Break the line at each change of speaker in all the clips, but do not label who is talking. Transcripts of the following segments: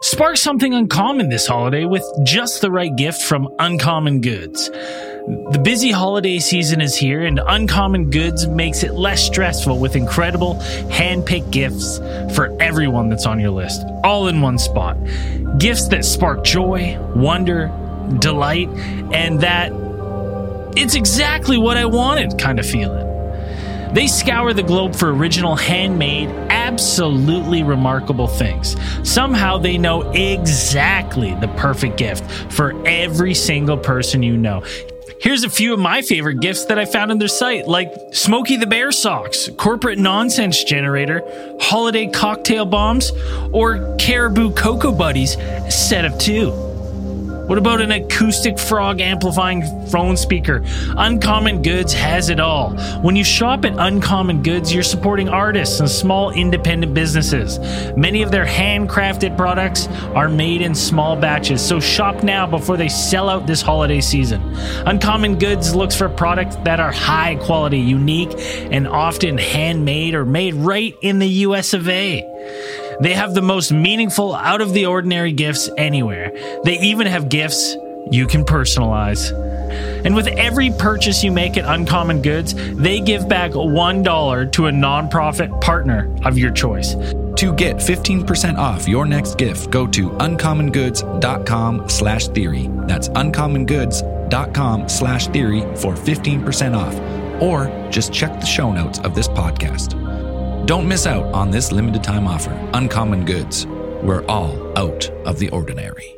Spark something uncommon this holiday with just the right gift from Uncommon Goods. The busy holiday season is here, and Uncommon Goods makes it less stressful with incredible hand-picked gifts for everyone that's on your list, all in one spot. Gifts that spark joy, wonder, delight, and that it's exactly what I wanted kind of feeling. They scour the globe for original, handmade, absolutely remarkable things. Somehow they know exactly the perfect gift for every single person you know. Here's a few of my favorite gifts that I found on their site, like Smokey the Bear socks, corporate nonsense generator, holiday cocktail bombs, or Caribou Cocoa Buddies set of 2. What about an acoustic frog amplifying phone speaker? Uncommon Goods has it all. When you shop at Uncommon Goods, you're supporting artists and small independent businesses. Many of their handcrafted products are made in small batches, so shop now before they sell out this holiday season. Uncommon Goods looks for products that are high quality, unique, and often handmade or made right in the US of A. They have the most meaningful, out-of-the-ordinary gifts anywhere. They even have gifts you can personalize. And with every purchase you make at Uncommon Goods, they give back $1 to a nonprofit partner of your choice.
To get 15% off your next gift, go to uncommongoods.com/theory. That's uncommongoods.com/theory for 15% off. Or just check the show notes of this podcast. Don't miss out on this limited time offer. Uncommon Goods. We're all out of the ordinary.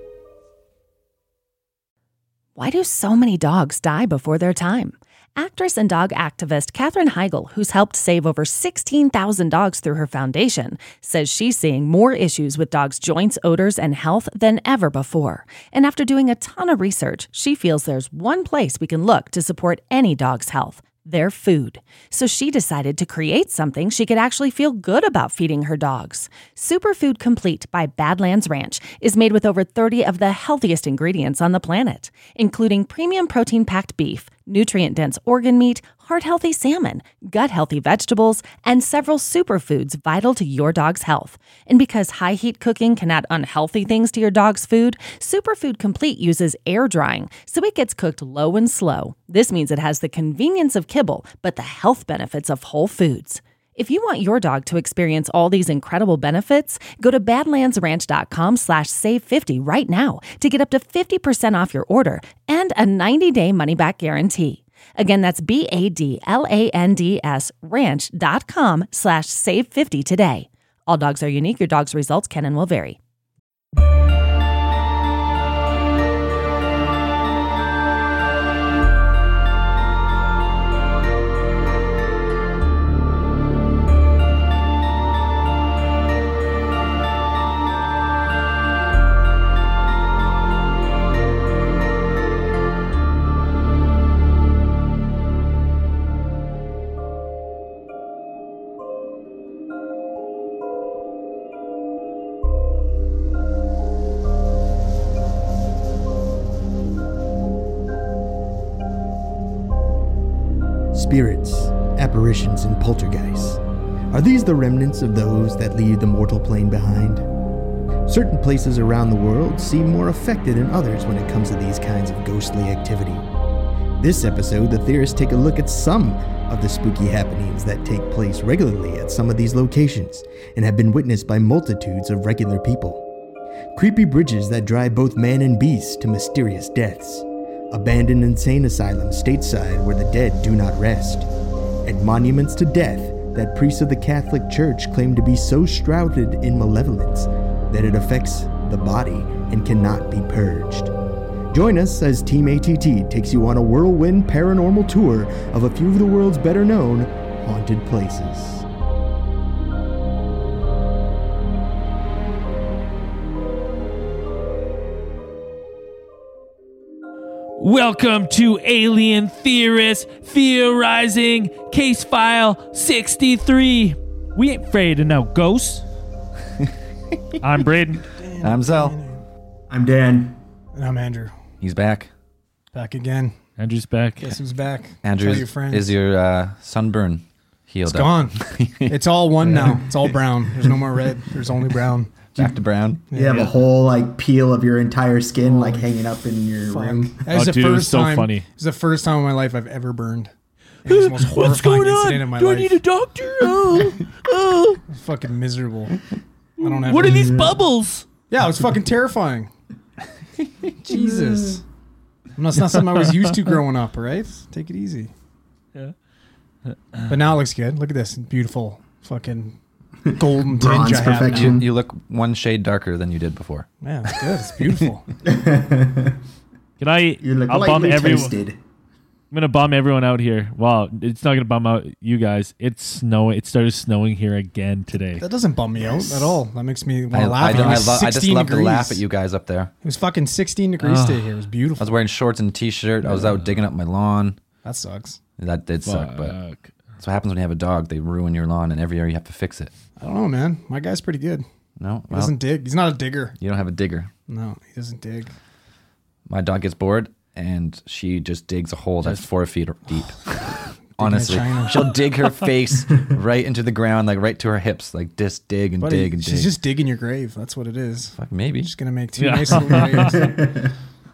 Why do so many dogs die before their time? Actress and dog activist Katherine Heigl, who's helped save over 16,000 dogs through her foundation, says she's seeing more issues with dogs' joints, odors, and health than ever before. And after doing a ton of research, she feels there's one place we can look to support any dog's health: their food. So she decided to create something she could actually feel good about feeding her dogs. Superfood Complete by Badlands Ranch is made with over 30 of the healthiest ingredients on the planet, including premium protein-packed beef, nutrient-dense organ meat, heart-healthy salmon, gut-healthy vegetables, and several superfoods vital to your dog's health. And because high-heat cooking can add unhealthy things to your dog's food, Superfood Complete uses air drying, so it gets cooked low and slow. This means it has the convenience of kibble, but the health benefits of whole foods. If you want your dog to experience all these incredible benefits, go to badlandsranch.com/save50 right now to get up to 50% off your order and a 90-day money-back guarantee. Again, that's BADLANDS ranch.com/save50 today. All dogs are unique. Your dog's results can and will vary.
Spirits, apparitions, and poltergeists. Are these the remnants of those that leave the mortal plane behind? Certain places around the world seem more affected than others when it comes to these kinds of ghostly activity. This episode, the theorists take a look at some of the spooky happenings that take place regularly at some of these locations and have been witnessed by multitudes of regular people. Creepy bridges that drive both man and beast to mysterious deaths. Abandoned insane asylums stateside where the dead do not rest. And monuments to death that priests of the Catholic Church claim to be so shrouded in malevolence that it affects the body and cannot be purged. Join us as Team ATT takes you on a whirlwind paranormal tour of a few of the world's better known haunted places.
Welcome to Alien Theorists Theorizing Case File 63. We ain't afraid of no ghosts. I'm Braden.
I'm Zell.
I'm Dan.
And I'm Andrew.
He's back.
Back again.
Andrew's back.
Guess who's back?
Andrew,
Tell your friends.
is your sunburn healed
It's
up?
gone. It's all one now. It's all brown. There's no more red. There's only brown.
Back to brown.
You have a whole like peel of your entire skin like hanging up in your room.
That was
Oh,
the
dude, it was
first
so
time.
funny.
It was the first time in my life I've ever burned. It was the most horrifying
What's going
incident
on?
in my
Do
life.
I need a doctor? Oh.
Fucking miserable. I don't have.
What are these bubbles?
Yeah, it was fucking terrifying. Jesus. That's not something I was used to growing up, right? Take it easy.
Yeah.
But now it looks good. Look at this beautiful fucking golden
Bronze
tinge I have
perfection.
now.
You look one shade darker than you did before.
Yeah, it's good. It's beautiful.
Can I?
You look
I'll bum
lightly
everyone.
toasted.
I'm gonna bum everyone out here. Wow, it's not gonna bum out you guys. It's snowing. It started snowing here again today.
That doesn't bum me out at all. That makes me want
I
to laugh. It was
just
16
love to
degrees.
laugh at you guys up there.
It was fucking 16 degrees today here. It was
I
beautiful.
was wearing shorts and a t-shirt. I was out digging up my lawn.
That sucks.
That did suck, but
Fuck.
that's what happens when you have a dog. They ruin your lawn, and every year you have to fix it.
I don't know, man. My guy's pretty good.
No,
He
well,
doesn't dig. He's not a digger.
you don't have a digger.
No, he doesn't dig.
My dog gets bored, and she just digs a hole that's 4 feet deep. Honestly,
China.
she'll dig her face right into the ground, like right to her hips, like just dig and
Buddy,
dig and dig.
she's just digging your grave. That's what it is.
Fuck, maybe.
Just gonna make two
Yeah.
nice little graves.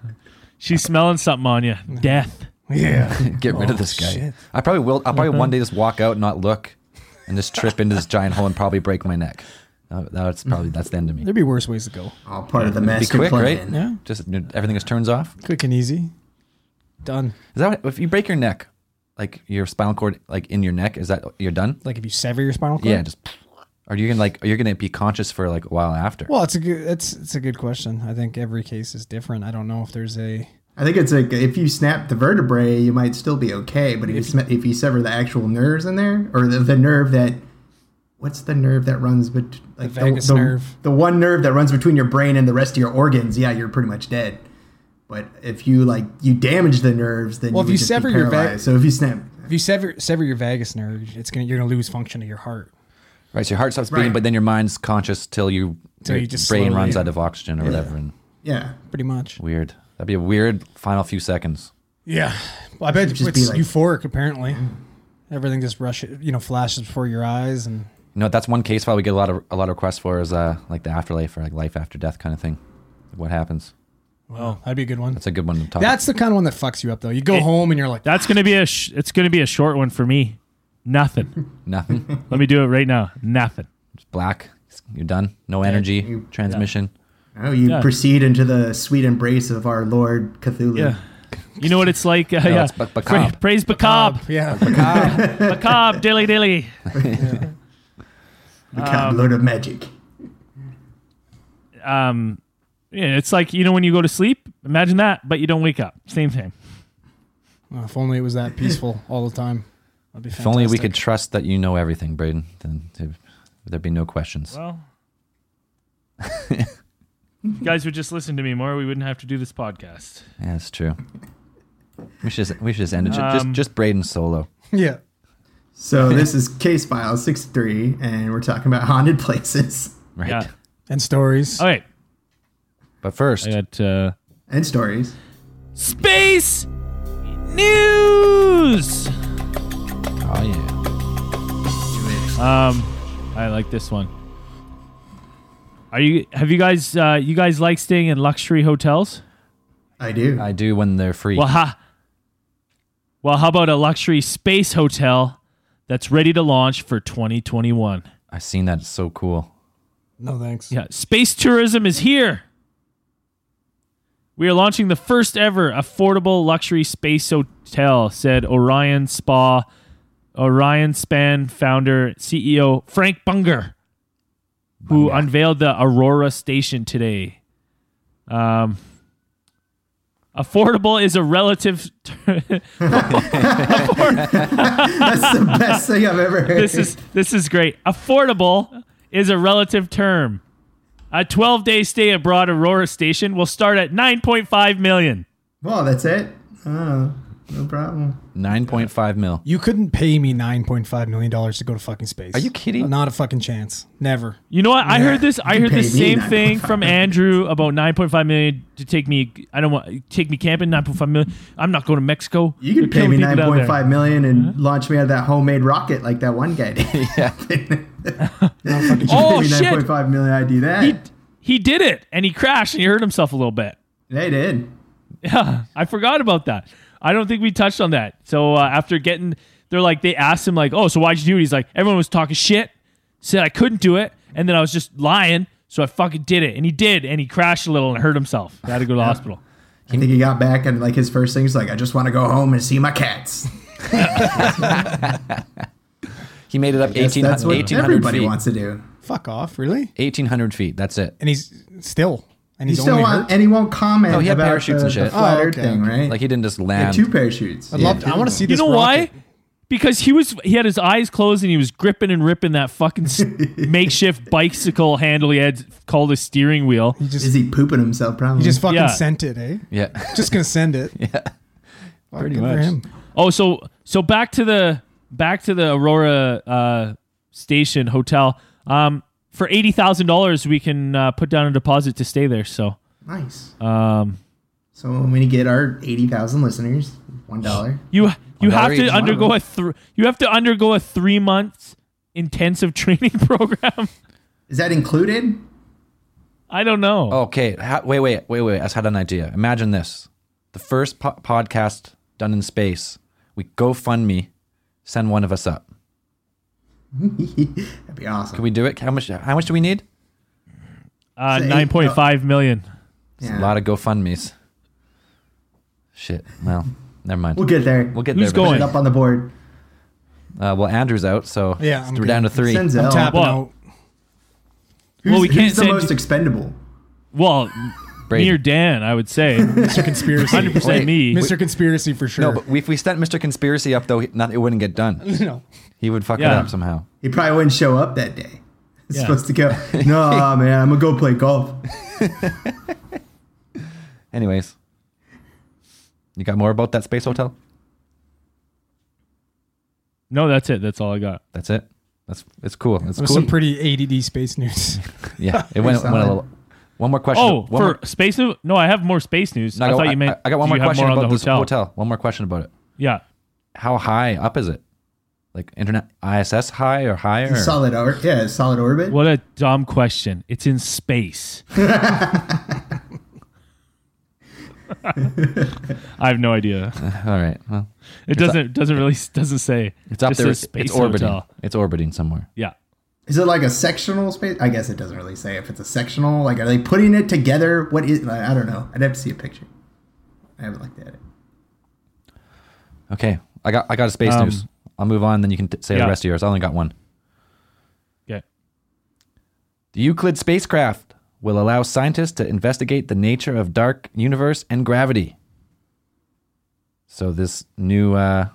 She's smelling something on you. Death.
Yeah.
Get rid of this guy. I probably will. I'll probably one day just walk out and not look, and just trip into this giant hole and probably break my neck. That's the end of me.
There'd be worse ways to go.
All part of the
Be
master
quick,
plan.
right?
Yeah.
Just everything just turns off.
Quick and easy. Done.
Is that if you break your neck, like your spinal cord, like in your neck, is that you're done?
Like if you sever your spinal cord?
Yeah, just. Are you gonna be conscious for like a while after?
Well, it's a good question. I think every case is different. I don't know if there's a
I think it's like if you snap the vertebrae, you might still be okay. But if you sever the actual nerves in there, or the nerve that, what's the nerve that runs between like
The vagus nerve.
the one nerve that runs between your brain and the rest of your organs, yeah, you're pretty much dead. But if you you damage the nerves, then
Well,
you
if you
would just
sever
be
your
paralyzed. So if you snap,
if you sever your vagus nerve, you're gonna lose function of your heart.
Right, so your heart stops beating,
Right.
but then your mind's conscious till your
just
brain
slowly-
runs out of oxygen or whatever. And
yeah,
Pretty much.
weird. That'd be a weird final few seconds.
Yeah. Well, I bet
It'd just
it's
be like-
euphoric apparently. Everything just flashes before your eyes and
You know, that's one case file we get a lot of requests for is like the afterlife or like life after death kind of thing. What happens?
wow, that'd be a good one.
That's a good one to talk.
That's the kind of one that fucks you up though. You go home and you're like,
That's gonna be it's gonna be a short one for me. Nothing.
Nothing.
Let me do it right now. Nothing.
Just black. You're done. No energy. Transmission.
oh, you
Yeah.
proceed into the sweet embrace of our Lord Cthulhu.
Yeah. You know what it's like? Yeah.
it's Bacab.
Praise Bacab.
yeah.
Bacab. Dilly dilly.
The Lord of Magic.
Yeah, it's like when you go to sleep. Imagine that, but you don't wake up. Same thing.
Well, if only it was that peaceful all the time. That'd be fantastic.
If only we could trust that you know everything, Braden, then there'd be no questions.
Well, if you guys would just listen to me more, we wouldn't have to do this podcast.
Yeah, that's true. We should just end it. Just Braden solo.
Yeah.
So this is Case File 63, and we're talking about haunted places
Right.
Yeah.
And stories.
Okay.
But first,
I got
and stories.
space news.
oh yeah.
I like this one. Have you guys like staying in luxury hotels?
I do.
I do when they're free.
Well, how about a luxury space hotel that's ready to launch for 2021?
I've seen that. It's so cool.
No thanks.
Yeah, space tourism is here. We are launching the first ever affordable luxury space hotel, said Orion Span founder, CEO Frank Bunger, who unveiled the Aurora station today. Affordable is a relative.
That's the best thing I've ever heard.
This is great. Affordable is a relative term. A 12-day stay abroad Aurora station will start at $9.5 million.
Oh, that's it? Oh.
No problem.
9.5 mil.
You couldn't pay me $9.5 million to go to fucking space.
Are you kidding?
Not a fucking chance. Never.
You know what? I heard this. I
You
heard
pay
the
me
same
9.5
thing from Andrew about 9.5 million to take me. I don't want take me camping. 9.5 million. I'm not going to Mexico.
You can
They're
pay me
killing people down there.
$9.5 million and launch me out of that homemade rocket like that one guy did.
Yeah.
Oh
Pay me
shit!
$9.5 million. I do that.
He did it, and he crashed, and he hurt himself a little bit.
They did.
Yeah, I forgot about that. I don't think we touched on that. So after getting, they asked him like, "Oh, so why'd you do it?" He's like, "Everyone was talking shit, said I couldn't do it, and then I was just lying, so I fucking did it." And he did, and he crashed a little and hurt himself. He had to go to the hospital.
I think he got back and like his first thing's like, I just want to go home and see my cats.
He made it up
Yes,
1800
that's what
1,800
everybody
feet.
wants to do.
Fuck off. Really?
1,800 feet. That's it.
And he's still. And
He
he's
still
only
want,
hurt.
and he won't comment
Oh, he had
about
parachutes and shit.
the flat
Oh,
Earth
okay,
thing,
okay.
right?
Like he didn't just
He had
land.
2 parachutes.
I want to see
You
this
know
rocket.
why? Because he had his eyes closed and he was gripping and ripping that fucking makeshift bicycle handle he had called a steering wheel.
Is he pooping himself? Probably.
He just fucking
Yeah.
sent it, eh?
Yeah.
Just gonna send it.
Yeah.
Fuck,
Pretty
good
much.
for him.
Oh, so back to the Aurora Station Hotel. For $80,000, we can put down a deposit to stay there. So
nice.
um,
So when we get our 80,000 listeners, $1.
you have
each.
to undergo you have to undergo a 3 months intensive training program.
Is that included?
I don't know.
Okay. Wait. I just had an idea. Imagine this. The first podcast done in space. We GoFundMe, send one of us up.
That'd be awesome.
Can we do it? How much do we need?
9.5 million.
It's a lot of GoFundMes. Shit. Well, never mind.
We'll get there.
We'll get
Who's
there.
going?
Put it up on the board.
Well, Andrew's out, so
Yeah, I'm
we're down to
good.
3.
Sends
I'm
out.
tapping
Well,
out.
Well, we can't
who's the
send
most
you-
expendable?
Well,
Brady.
me or Dan, I would say.
Mr. Conspiracy.
100%
Wait.
me.
Mr. Conspiracy for sure.
No, but if we sent Mr. Conspiracy up, though, it wouldn't get done.
No.
He would fuck it
Yeah.
up somehow.
He probably wouldn't show up that day. He's
Yeah.
supposed to go, no, man, I'm going to go play golf.
Anyways. You got more about that space hotel?
No, that's it. That's all I got.
That's it? It's cool. It's
That was
cool.
some pretty ADD space news.
Yeah, it went a
solid.
little. One more question.
Oh,
One more-
space news? No, I have more space news.
No,
I thought you meant.
I got one
do
more
you have
question
on
about
the
this hotel. One more question about it.
Yeah.
How high up is it? Like internet ISS high or higher?
It's solid orbit. Yeah, it's solid orbit.
What a dumb question. It's in space. I have no idea.
All right. Well,
It doesn't say.
it's up
Just
there.
says space
It's orbiting.
hotel.
It's orbiting somewhere.
Yeah.
Is it like a sectional space? I guess it doesn't really say if it's a sectional. Like, are they putting it together? What is? I don't know. I'd have to see a picture. I haven't looked at it.
Okay. I got a space news. I'll move on. Then you can say
Yeah.
the rest of yours. I only got one.
Okay.
The Euclid spacecraft will allow scientists to investigate the nature of dark universe and gravity. So this new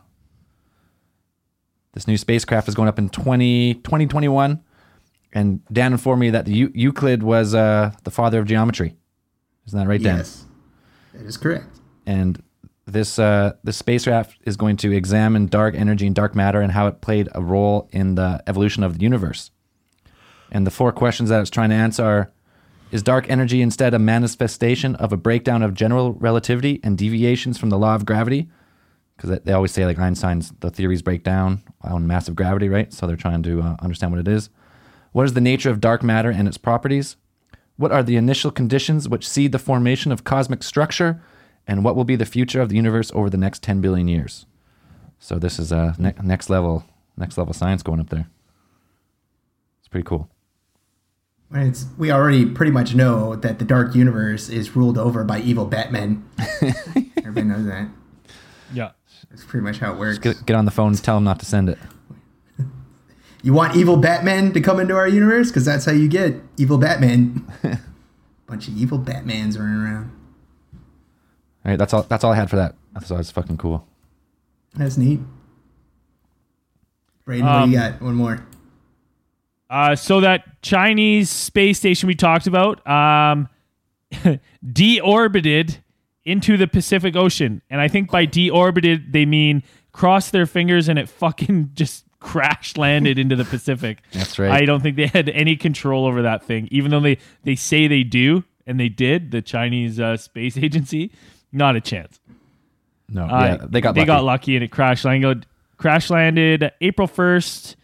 spacecraft is going up in 2021, and Dan informed me that the Euclid was the father of geometry. Isn't that right, Dan?
Yes, that is correct.
And this spacecraft is going to examine dark energy and dark matter and how it played a role in the evolution of the universe. And the 4 questions that it's trying to answer are: is dark energy instead a manifestation of a breakdown of general relativity and deviations from the law of gravity? Because they always say, like, the theories break down on massive gravity, right? So they're trying to understand what it is. What is the nature of dark matter and its properties? What are the initial conditions which seed the formation of cosmic structure? And what will be the future of the universe over the next 10 billion years? So this is next level science going up there. It's pretty cool.
We already pretty much know that the dark universe is ruled over by evil Batman. Everybody knows that.
Yeah.
That's pretty much how it works.
Get on the phone and tell them not to send it.
You want evil Batman to come into our universe? Because that's how you get evil Batman. Bunch of evil Batmans running around.
All right, that's all I had for that. I thought it was fucking cool.
That's neat. Brayden, what do you got? One more.
So that Chinese space station we talked about, deorbited into the Pacific Ocean. And I think by deorbited, they mean cross their fingers and it fucking just crash landed into the Pacific.
That's right.
I don't think they had any control over that thing, even though they say they do, and they did, the Chinese space agency. Not a chance.
No, they got
lucky and it crash landed April 1st,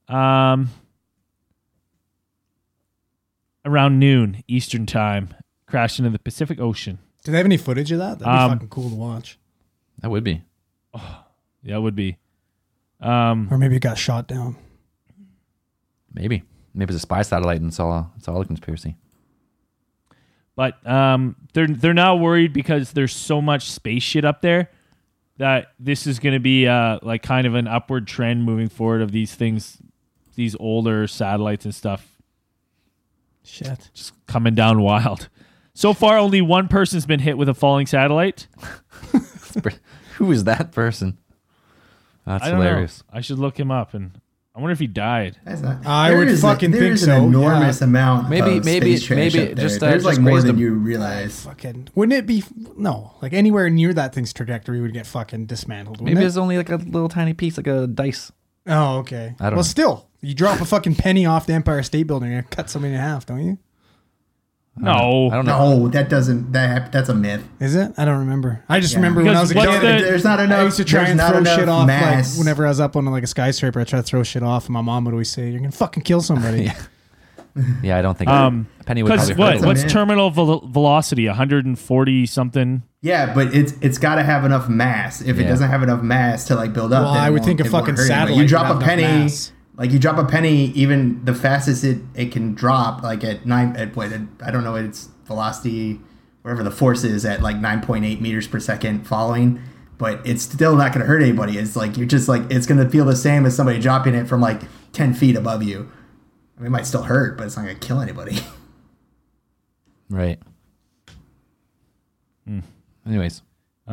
around noon Eastern time. Crashed into the Pacific Ocean.
Do they have any footage of that? That'd be fucking cool to watch.
That would be.
Yeah, it would be.
Or maybe it got shot down.
Maybe it's a spy satellite and it's all a conspiracy.
But they're now worried because there's so much space shit up there that this is going to be like kind of an upward trend moving forward of these things, these older satellites and stuff.
Shit.
Just coming down wild. So far, only one person's been hit with a falling satellite.
Who is that person? That's hilarious.
I should look him up, and I wonder if he died.
I would fucking think so.
There's an enormous amount of space trash up there.
Just
there's like
just
more
grazed
than
a-
you realize.
Fucking, wouldn't it be like anywhere near that thing's trajectory would get fucking dismantled?
Maybe it's only like a little tiny piece, like a dice.
Oh, okay.
I don't know.
Well, still, you drop a fucking penny off the Empire State Building and cut somebody in half, don't you?
No.
I don't know.
No, that doesn't. That's a myth.
Is it? I don't remember. I just
Yeah.
remember when I was a
Because
kid.
what's the-
There's not
I
enough.
used to try
there's
and
not
throw
enough
shit off.
mass.
Like whenever I was up on like a skyscraper, I tried to throw shit off, and my mom would always say, "You're gonna fucking kill somebody."
Yeah, I don't think a penny would
Because
probably hurt.
what's
man.
terminal velocity? 140 something.
Yeah, but it's got to have enough mass. If it
Yeah.
doesn't have enough mass to like build up,
Well,
then
I
it
would
won't-
think a
it won't
fucking
hurt anybody.
satellite
You
would
drop
have
a
enough
penny,
mass.
like you drop a penny, even the fastest it can drop, like at I don't know its velocity, whatever the force is at like 9.8 meters per second falling, but it's still not going to hurt anybody. It's like you're just like it's going to feel the same as somebody dropping it from like 10 feet above you. I mean, it might still hurt, but it's not going to kill anybody.
Right. Anyways,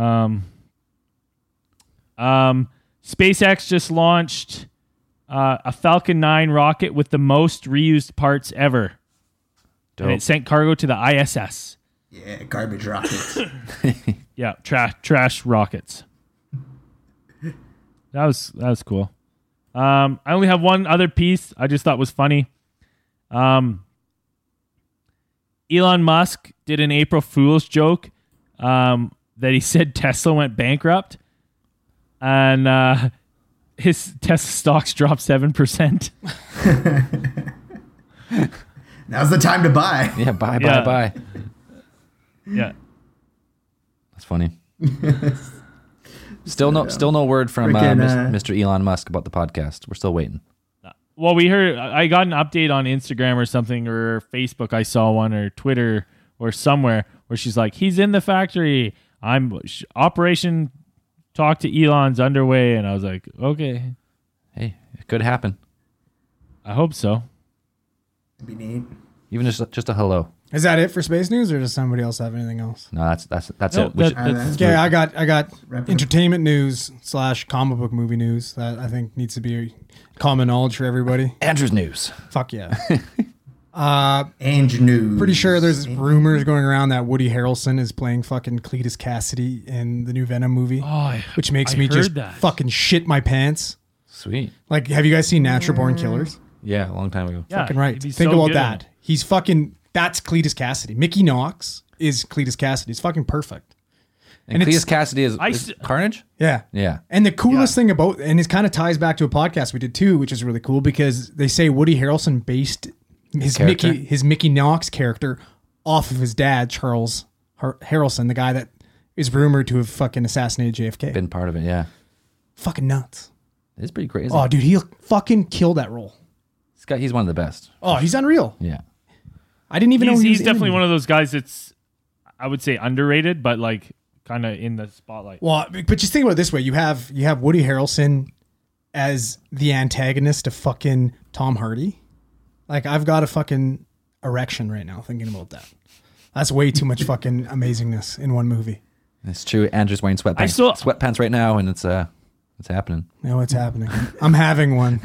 SpaceX just launched a Falcon 9 rocket with the most reused parts ever.
dope.
And it sent cargo to the ISS.
Yeah, garbage rockets.
Yeah, trash rockets. That was cool. I only have one other piece I just thought was funny. Elon Musk did an April Fool's joke that he said Tesla went bankrupt, and his Tesla stocks dropped 7%.
Now's the time to buy.
yeah, bye.
Yeah.
That's funny. Still no word from
Freaking,
Mr. Elon Musk about the podcast. We're still waiting.
Well, we heard. I got an update on Instagram or something, or Facebook. I saw one, or Twitter, or somewhere where she's like, "He's in the factory. Operation Talk to Elon's underway," and I was like, "Okay,
Hey, it could happen.
I hope so."
It'd be neat.
Even just a hello.
Is that it for space news, or does somebody else have anything else?
No, that's
No,
it. We should-
that's
Okay, I got
Wrap it up.
entertainment news / comic book movie news that I think needs to be common knowledge for everybody.
Andrew's news.
Fuck yeah.
And news.
Pretty sure there's rumors going around that Woody Harrelson is playing fucking Cletus Cassidy in the new Venom movie, which makes
I
me
heard
just
that.
fucking shit my pants.
Sweet.
Like, have you guys seen Natural Born Killers?
Yeah, a long time ago.
Yeah,
Fucking right.
he's
Think
so
about
good.
that. He's fucking. That's Cletus Cassidy. Mickey Knox is Cletus Cassidy. It's fucking perfect.
And
it's-
Cletus Cassidy is
I
is
s-
Carnage?
Yeah.
Yeah.
And the coolest thing about, and it kind of ties back to a podcast we did too, which is really cool because they say Woody Harrelson based his
character?
Mickey Knox character off of his dad, Charles Harrelson, the guy that is rumored to have fucking assassinated JFK.
Been part of it, yeah.
Fucking nuts.
It's pretty crazy.
Oh, dude, he'll fucking kill that role.
He's one of the best.
Oh, he's unreal.
Yeah.
I didn't even know he
He's
was
definitely
in
one of those guys that's, I would say, underrated, but like kind of in the spotlight.
Well, but just think about it this way: you have Woody Harrelson as the antagonist of fucking Tom Hardy. Like, I've got a fucking erection right now thinking about that. That's way too much fucking amazingness in one movie.
It's true. Andrew's wearing sweatpants right now, and it's happening.
You know what's happening? I'm having one.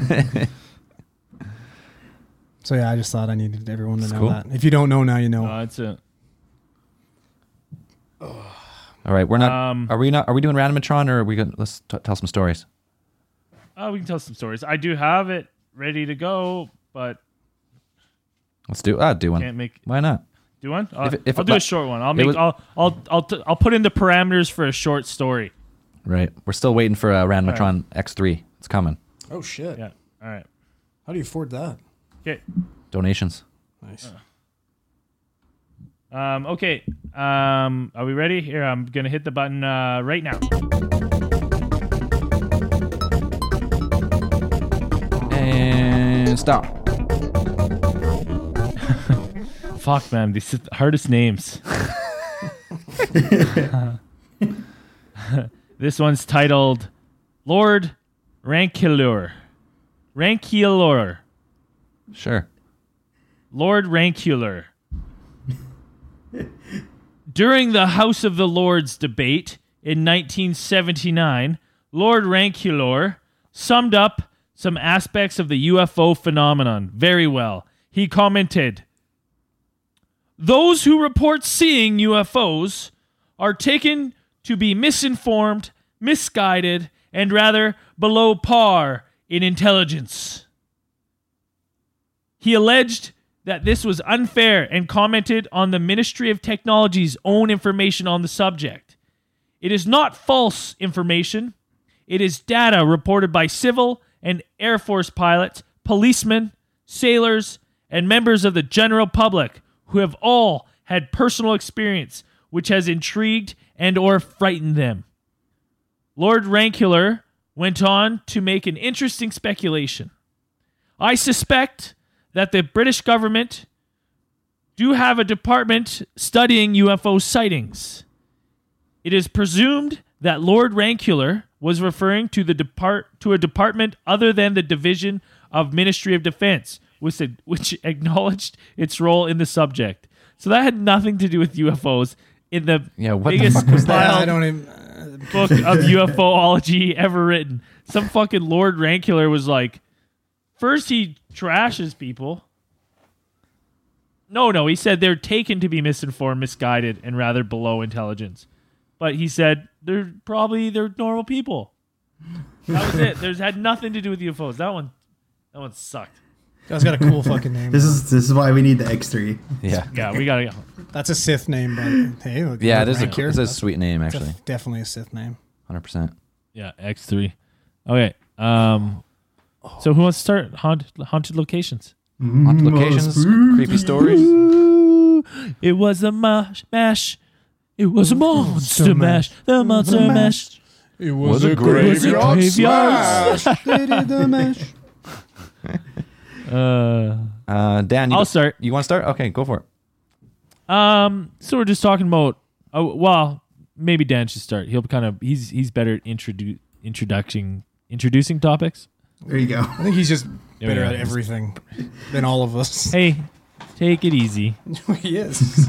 So yeah, I just thought I needed everyone to know
cool.
that. If you don't know now, you know.
It's a
All right, we're not. Are we not? Are we doing Randomatron, or are we going? Let's tell some stories.
We can tell some stories. I do have it ready to go, but
Let's do one.
can't make.
Why not?
Do one?
If
I'll do a short one. I'll put in the parameters for a short story.
Right. We're still waiting for Randomatron X3. It's coming.
Oh shit.
Yeah. All right.
How do you afford that?
Okay.
Donations.
Nice.
Okay. Are we ready? Here, I'm gonna hit the button right now.
And stop.
Fuck, man. These are the hardest names. This one's titled Lord Rankulor. Rankulor.
Sure.
Lord Rankulor. During the House of the Lords debate in 1979, Lord Rankulor summed up some aspects of the UFO phenomenon very well. He commented, "Those who report seeing UFOs are taken to be misinformed, misguided, and rather below par in intelligence." He alleged that this was unfair and commented on the Ministry of Technology's own information on the subject. It is not false information. It is data reported by civil and Air Force pilots, policemen, sailors, and members of the general public who have all had personal experience which has intrigued and or frightened them. Lord Rankulor went on to make an interesting speculation. "I suspect that the British government do have a department studying UFO sightings. It is presumed that Lord Rankulor was referring to a department other than the Division of Ministry of Defense, which acknowledged its role in the subject." So that had nothing to do with UFOs in the biggest compiled book of UFOlogy ever written. Some fucking Lord Rankulor was like, first he trashes people. No, he said they're taken to be misinformed, misguided, and rather below intelligence. But he said they're normal people. That was it. There's had nothing to do with UFOs. That one sucked.
That's got a cool fucking name.
This is why we need the X3.
Yeah.
We gotta go.
That's a Sith name, but hey, look,
Yeah, it is
Rancure.
it's a sweet name, actually.
Definitely a Sith name.
100%.
Yeah, X3. Okay. So who wants to start? Haunted locations.
Haunted locations, creepy stories.
Ooh, it was a mash. It was a monster mash. The monster mash.
It was a
graveyard
smash. They did the mash.
Dan,
I'll start.
You want to start? Okay, go for it.
So we're just talking about. Maybe Dan should start. He's better at introducing topics.
There you go.
I think he's just
Yeah,
better
yeah.
at everything than all of us.
Hey, take it easy.
He is.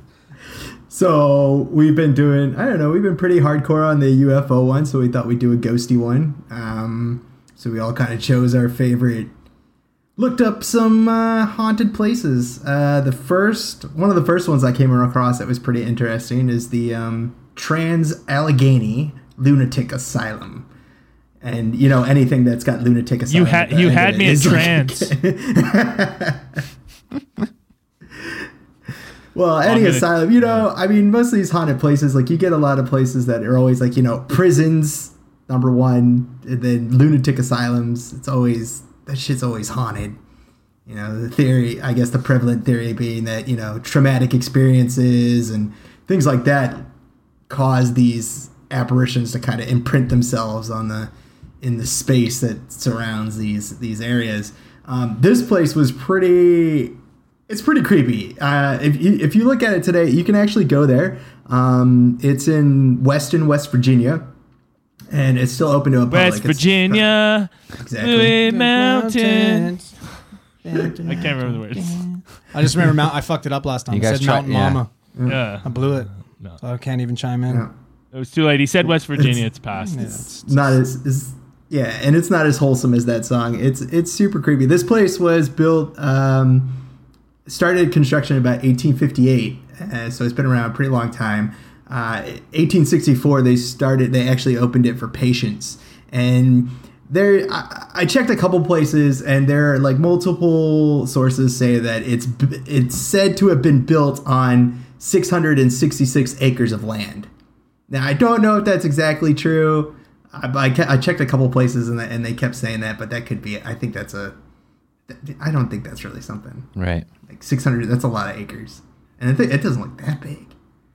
So we've been pretty hardcore on the UFO one, so we thought we'd do a ghosty one. So we all kind of chose our favorite. Looked up some haunted places. One of the first ones I came across that was pretty interesting is the Trans-Allegheny Lunatic Asylum. And anything that's got lunatic asylum.
You had me at trans.
Well, any asylum, most of these haunted places, like you get a lot of places that are always like, prisons, number one, and then lunatic asylums. That shit's always haunted. The theory, I guess the prevalent theory being that, traumatic experiences and things like that cause these apparitions to kind of imprint themselves in the space that surrounds these areas. This place was pretty creepy. If you look at it today, you can actually go there. It's in Weston, West Virginia, and it's still open to a public.
West Virginia,
exactly.
Blue Mountains. I can't remember the words.
I just remember I fucked it up last time.
You
I
guys
said Mountain
tried- yeah.
Mama.
Yeah,
I blew it.
No.
So I can't even chime in.
Yeah.
it was too late. He said West Virginia. It's past.
Yeah,
It's not as and it's not as wholesome as that song. It's super creepy. This place was built, started construction about 1858, so it's been around a pretty long time. 1864, they actually opened it for patients. And there, I checked a couple places, and there are like multiple sources say that it's said to have been built on 666 acres of land. Now, I don't know if that's exactly true. I checked a couple places, and they kept saying that, but that could be. I don't think that's really something.
Right.
Like 600, that's a lot of acres. And it doesn't look that big.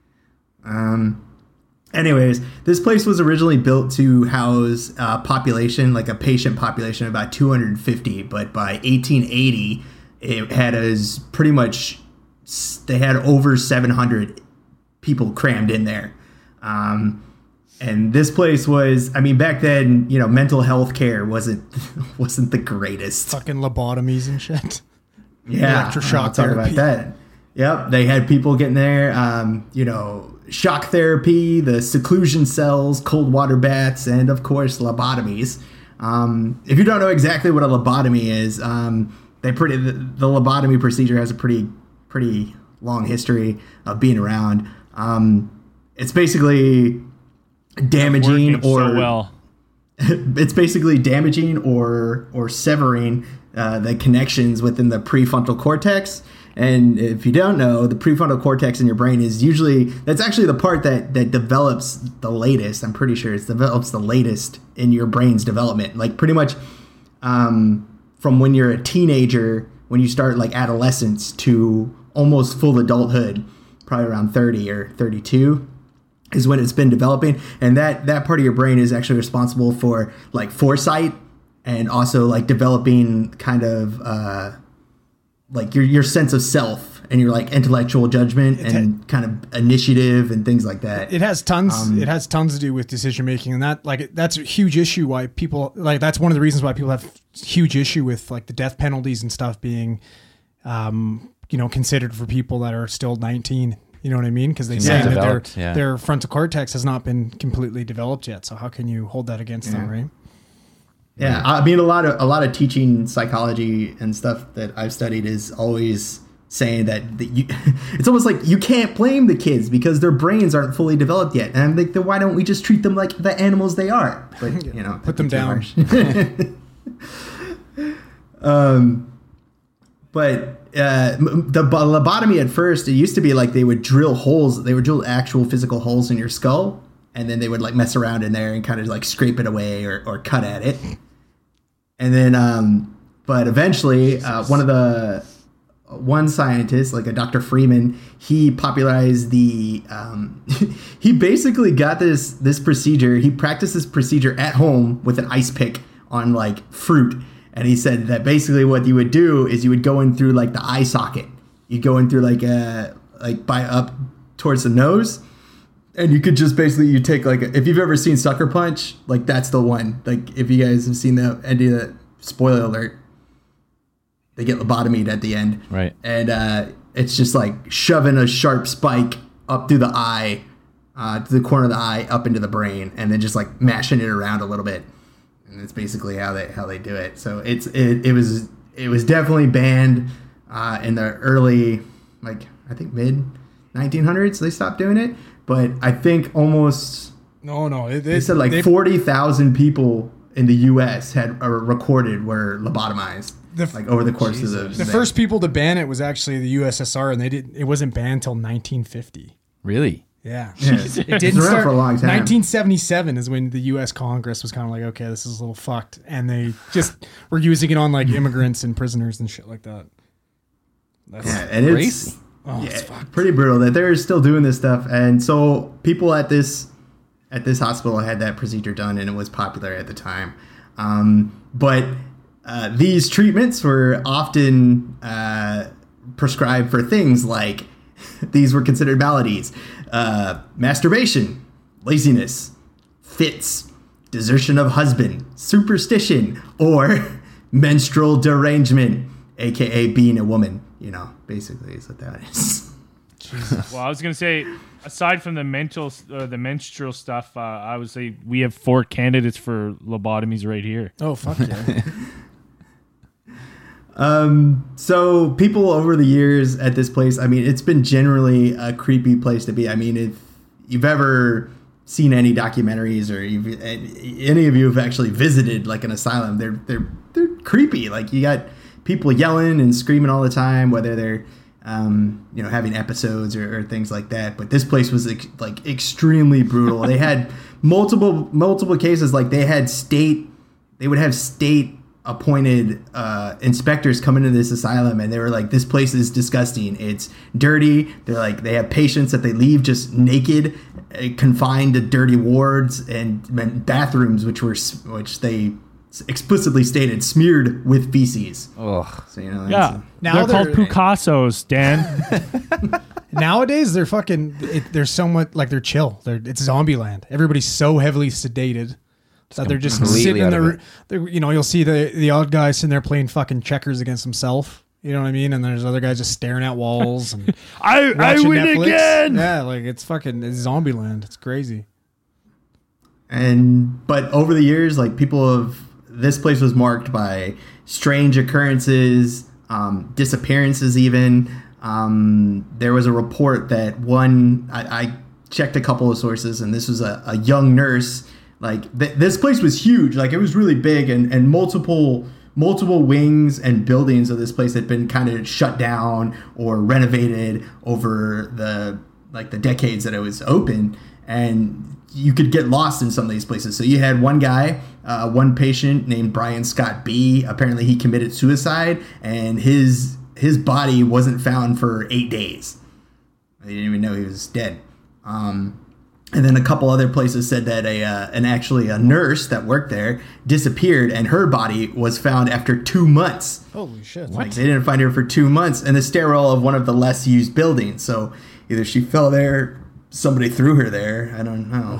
Anyways, this place was originally built to house population, like a patient population of about 250. But by 1880, it had they had over 700 people crammed in there. And this place was, back then, mental health care wasn't the greatest.
Fucking lobotomies and shit.
Yeah,
electroshock
I'll talk
therapy.
about that. Yep, they had people getting there. Shock therapy, the seclusion cells, cold water baths, and of course lobotomies. If you don't know exactly what a lobotomy is, the lobotomy procedure has a pretty long history of being around. It's basically damaging it's basically damaging or severing the connections within the prefrontal cortex. And if you don't know, the prefrontal cortex in your brain that's actually the part that develops the latest. I'm pretty sure it develops the latest in your brain's development. Like pretty much from when you're a teenager, when you start like adolescence to almost full adulthood, probably around 30 or 32 is when it's been developing. And that part of your brain is actually responsible for like foresight and also like developing kind of like your sense of self and your like intellectual judgment and kind of initiative and things like that.
It has tons. It has tons to do with decision making, and that's a huge issue. Why people that's one of the reasons why people have huge issue with like the death penalties and stuff being, considered for people that are still 19. You know what I mean? Because they say that their frontal cortex has not been completely developed yet. So how can you hold that against them, right?
Yeah, a lot of teaching psychology and stuff that I've studied is always saying that it's almost like you can't blame the kids because their brains aren't fully developed yet. And I'm like, then why don't we just treat them like the animals they are? But
put them down.
But the lobotomy at first, it used to be like they would drill holes. They would drill actual physical holes in your skull, and then they would like mess around in there and kind of like scrape it away or cut at it. And then, but eventually, one scientist, like a Dr. Freeman, he popularized he basically got this procedure. He practiced this procedure at home with an ice pick on like fruit. And he said that basically what you would do is you would go in through like the eye socket. You'd go in through like by up towards the nose. And you could just basically, you take like, if you've ever seen Sucker Punch, like that's the one. Like if you guys have seen that, any of that, spoiler alert, they get lobotomied at the end.
Right.
And it's just like shoving a sharp spike up through the eye, to the corner of the eye, up into the brain, and then just like mashing it around a little bit. And it's basically how they do it. So it was definitely banned in the early, like I think mid 1900s. They stopped doing it. But I think almost they said like 40,000 people in the U.S. had recorded were lobotomized over the course of the
first people to ban it was actually the USSR, and it wasn't banned until 1950.
Really?
Yeah.
It didn't start for a long time.
1977 is when the U.S. Congress was kind of like, okay, this is a little fucked, and they just were using it on like immigrants and prisoners and shit like that. That's
crazy. It's pretty brutal that they're still doing this stuff. And so people at this hospital had that procedure done, and it was popular at the time. But these treatments were often prescribed for things like these were considered maladies: masturbation, laziness, fits, desertion of husband, superstition, or menstrual derangement, aka being a woman. Basically is what that is.
Jesus. Well, I was going to say, aside from the menstrual stuff, I would say we have 4 candidates for lobotomies right here.
Oh, fuck yeah.
So people over the years at this place, it's been generally a creepy place to be. If you've ever seen any documentaries or any of you have actually visited like an asylum, they're creepy. Like you got people yelling and screaming all the time, whether they're having episodes or things like that. But this place was like extremely brutal. They had multiple cases. Like they would have state appointed inspectors come into this asylum, and they were like, this place is disgusting, it's dirty. They're like, they have patients that they leave just naked, confined to dirty wards and bathrooms which they explicitly stated smeared with feces.
Ugh.
So now
they're called Picassos, Dan.
Nowadays they're somewhat like they're chill. It's zombie land. Everybody's so heavily sedated that they're just sitting there. You'll see the odd guy sitting there playing fucking checkers against himself. You know what I mean? And there's other guys just staring at walls and
I win
Netflix.
again.
Yeah, like it's zombie land. It's crazy.
But over the years, like this place was marked by strange occurrences, disappearances even. There was a report that I checked a couple of sources, and this was a young nurse. Like this place was huge. Like it was really big, and multiple wings and buildings of this place had been kind of shut down or renovated over the decades that it was open. And you could get lost in some of these places. So you had one guy, one patient named Brian Scott B. Apparently he committed suicide, and his body wasn't found for 8 days. They didn't even know he was dead. And then a couple other places said that actually a nurse that worked there disappeared, and her body was found after 2 months.
Holy shit.
Like they didn't find her for 2 months in the stairwell of one of the less used buildings. So either she fell there, somebody threw her there. I don't know.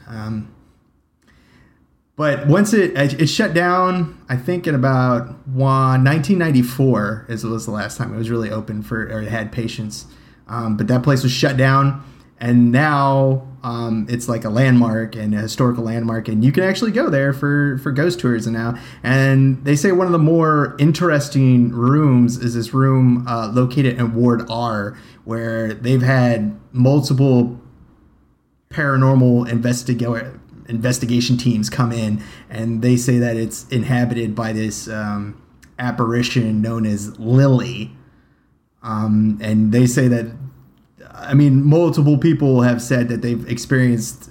But once it shut down, I think in about 1994 was the last time it was really open or it had patients. But that place was shut down. And now it's like a landmark and a historical landmark, and you can actually go there for ghost tours now. And they say one of the more interesting rooms is this room located in Ward R, where they've had multiple paranormal investigation teams come in, and they say that it's inhabited by this apparition known as Lily. And they say that, multiple people have said that they've experienced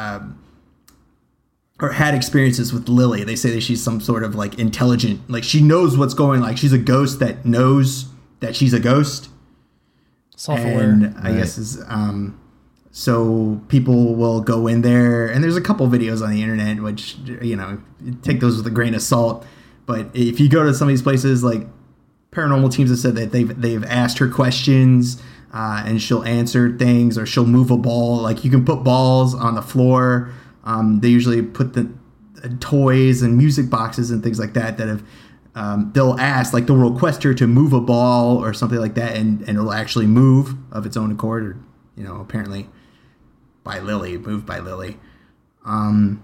or had experiences with Lily. They say that she's some sort of like intelligent, like she knows what's going on. Like she's a ghost that knows that she's a ghost.
Self-aware.
And I guess is so people will go in there, and there's a couple videos on the internet which take those with a grain of salt. But if you go to some of these places, like paranormal teams have said that they've asked her questions. And she'll answer things, or she'll move a ball. Like you can put balls on the floor. They usually put the toys and music boxes and things like that have. They'll ask, like they'll request her to move a ball or something like that, and it'll actually move of its own accord, or apparently moved by Lily. And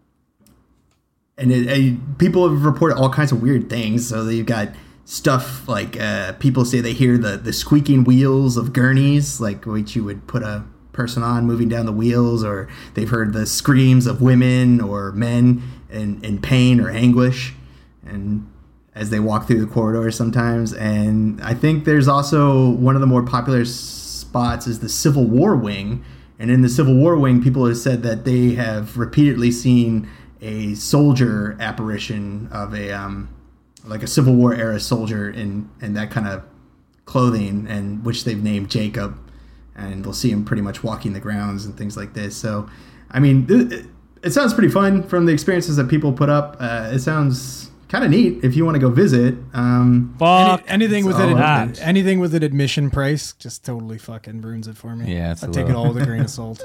people have reported all kinds of weird things. So you've got stuff like people say they hear the squeaking wheels of gurneys, like which you would put a person on moving down the wheels, or they've heard the screams of women or men in pain or anguish, and as they walk through the corridors sometimes. And I think there's also one of the more popular spots is the Civil War wing, and in the Civil War wing, people have said that they have repeatedly seen a soldier apparition of like a Civil War era soldier in that kind of clothing, and which they've named Jacob, and they'll see him pretty much walking the grounds and things like this. So, it sounds pretty fun from the experiences that people put up. It sounds kind of neat if you want to go visit.
Anything with an admission price just totally fucking ruins it for me.
Yeah,
I take it all with a grain of salt.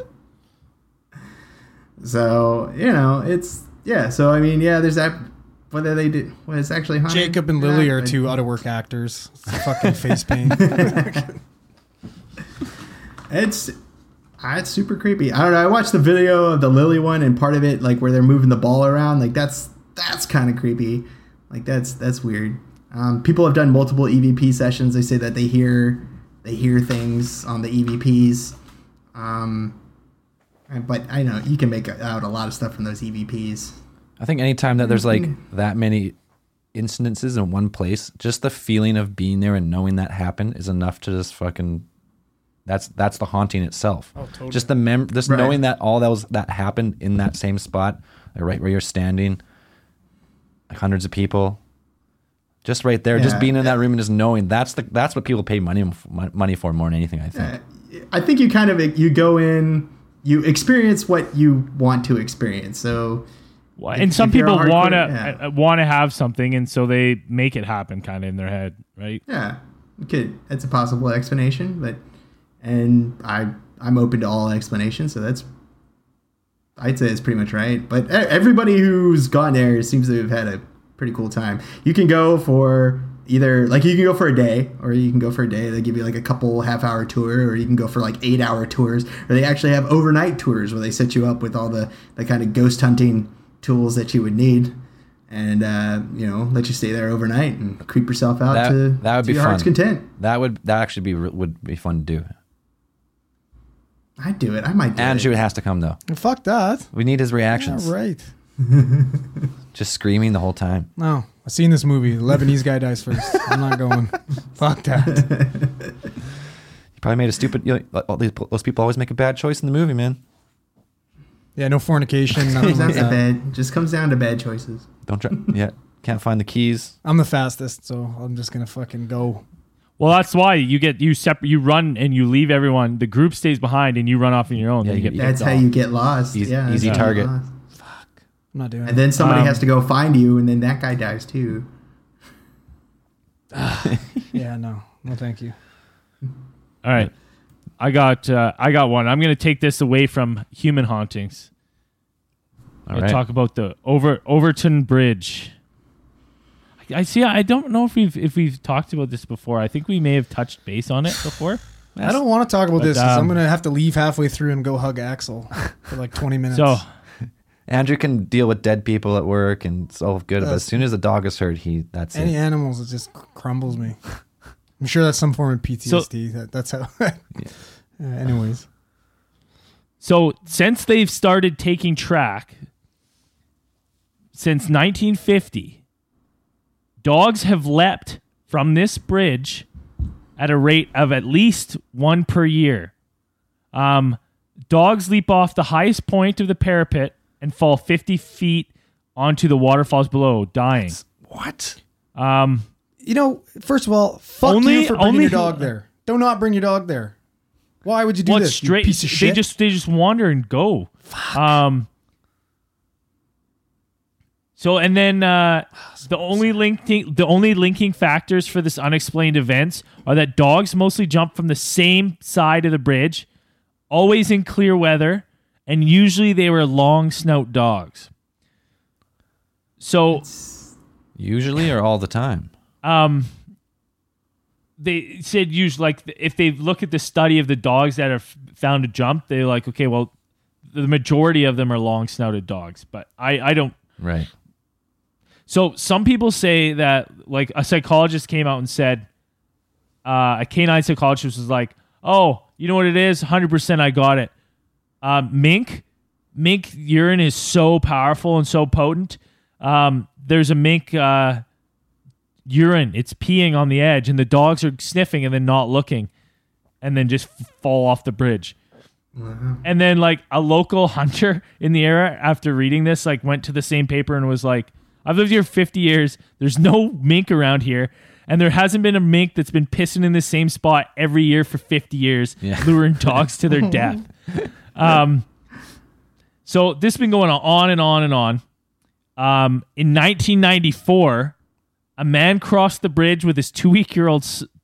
So there's that. Whether they did, it's actually haunted.
Jacob and Lily are two out of work actors. It's a fucking face paint.
It's super creepy. I don't know. I watched the video of the Lily one, and part of it, like where they're moving the ball around, like that's kind of creepy. Like that's weird. People have done multiple EVP sessions. They say that they hear things on the EVPs. But I know you can make out a lot of stuff from those EVPs.
I think anytime that there's like that many incidences in one place, just the feeling of being there and knowing that happened is enough to just fucking. That's the haunting itself. Oh, totally. Just just
Right.
knowing that all that happened in that same spot, like right where you're standing, like hundreds of people, just right there, just being in that room and just knowing that's what people pay money for more than anything. I think.
I think you go in, you experience what you want to experience. So,
And some people want to have something, and so they make it happen kind of in their head, right?
Yeah, it's a possible explanation, and I'm open to all explanations. So I'd say it's pretty much right. But everybody who's gone there seems to have had a pretty cool time. You can go for either you can go for a day, or you can go for a day. They give you like a couple half-hour tour, or you can go for like 8-hour tours, or they actually have overnight tours where they set you up with all the kind of ghost hunting tools that you would need, and let you stay there overnight and creep yourself out
that would be
your
fun.
heart's content.
That actually would be fun to do.
I'd do it. I might do
Andrew
it.
has to come though.
Fuck that.
We need his reactions.
Yeah, right.
Just screaming the whole time.
No, I've seen this movie. The Lebanese guy dies first. I'm not going. Fuck that.
You probably made a stupid. Those people always make a bad choice in the movie, man.
Yeah, no fornication. Nothing like that.
Just comes down to bad choices.
Don't try. Yeah, can't find the keys.
I'm the fastest, so I'm just gonna fucking go.
Well, that's why you run and you leave everyone. The group stays behind and you run off on your own.
Yeah,
then you get
that's how you get lost.
Easy target.
I'm not doing it.
And then somebody has to go find you, and then that guy dies too.
Yeah, no, thank you.
All right, I got one. I'm going to take this away from human hauntings.
All right.
Talk about the Overton Bridge. I don't know if we've talked about this before. I think we may have touched base on it before.
I don't want to talk about this because I'm going to have to leave halfway through and go hug Axel for like 20 minutes.
So
Andrew can deal with dead people at work and it's all good. But as soon as the dog is hurt, that's
any
it.
animals, it just crumbles me. I'm sure that's some form of PTSD. That's how. Anyways.
So since they've started taking track, since 1950, dogs have leapt from this bridge at a rate of at least one per year. Dogs leap off the highest point of the parapet and fall 50 feet onto the waterfalls below, dying.
What?
First of all, fuck you for bringing your dog there. Do not bring your dog there. Why would you do this? You piece of shit.
They just wander and go. Fuck. So and then the only linking factors for this unexplained events are that dogs mostly jump from the same side of the bridge, always in clear weather, and usually they were long snout dogs. So
usually or all the time?
They said usually, like, if they look at the study of the dogs that are found to jump, they're like, okay, well, the majority of them are long snouted dogs, but I don't.
Right.
So some people say that, like, a psychologist came out and said, a canine psychologist was like, oh, you know what it is? 100% I got it. Mink urine is so powerful and so potent. There's a mink urine. It's peeing on the edge, and the dogs are sniffing and then not looking, and then just fall off the bridge. Wow. And then, like, a local hunter in the area, after reading this, like, went to the same paper and was like, I've lived here 50 years. There's no mink around here. And there hasn't been a mink that's been pissing in the same spot every year for 50 years, luring dogs to their death. So this has been going on and on and on. In 1994, a man crossed the bridge with his two-week-old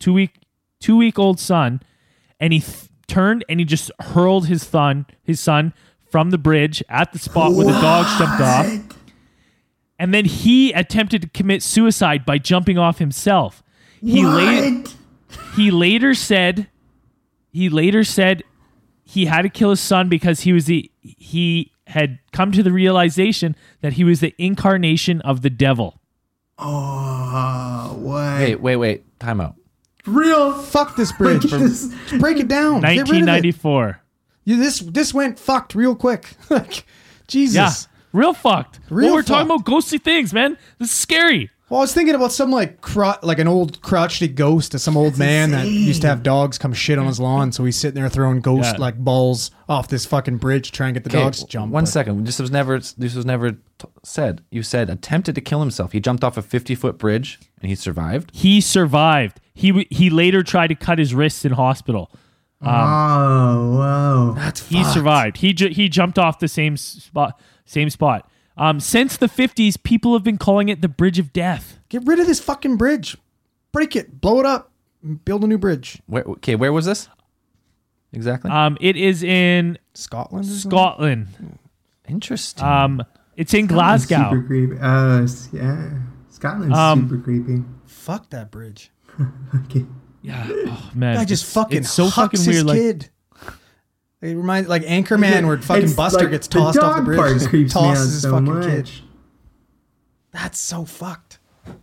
son, and he turned and he just hurled his son from the bridge at the spot where the dogs jumped off. And then he attempted to commit suicide by jumping off himself. He later said he had to kill his son because he had come to the realization that he was the incarnation of the devil.
Oh, what?
Wait. Time out.
Real?
Fuck this bridge. Break it down.
1994.
This went fucked real quick. Like, Jesus.
Yeah, real fucked.
Real
We're talking
fucked.
about ghostly things, man. This is scary.
Well, I was thinking about some like an old crotchety ghost of some old man that used to have dogs come shit on his lawn. So he's sitting there throwing ghost like balls off this fucking bridge, trying to get the dogs to jump.
One second. This was never said. You said attempted to kill himself. He jumped off a 50-foot bridge and he survived.
He survived. He later tried to cut his wrists in hospital.
Oh, whoa.
He survived. He jumped off the same spot. Since the 50s, people have been calling it the Bridge of Death.
Get rid of this fucking bridge. Break it. Blow it up. Build a new bridge.
Where was this? Exactly.
It is in
Scotland.
Scotland.
Interesting.
It's in Glasgow.
Super creepy. Yeah. Scotland's super creepy.
Fuck that bridge.
Okay.
Yeah. Oh man.
Guy just fucking
it's so fucking
hucks
weird.
his kid. It reminds like Anchorman where fucking
It's
Buster
like
gets tossed off the
dog
bridge.
part
Just
creeps me out
tosses his
so
fucking
much.
kid. That's so fucked.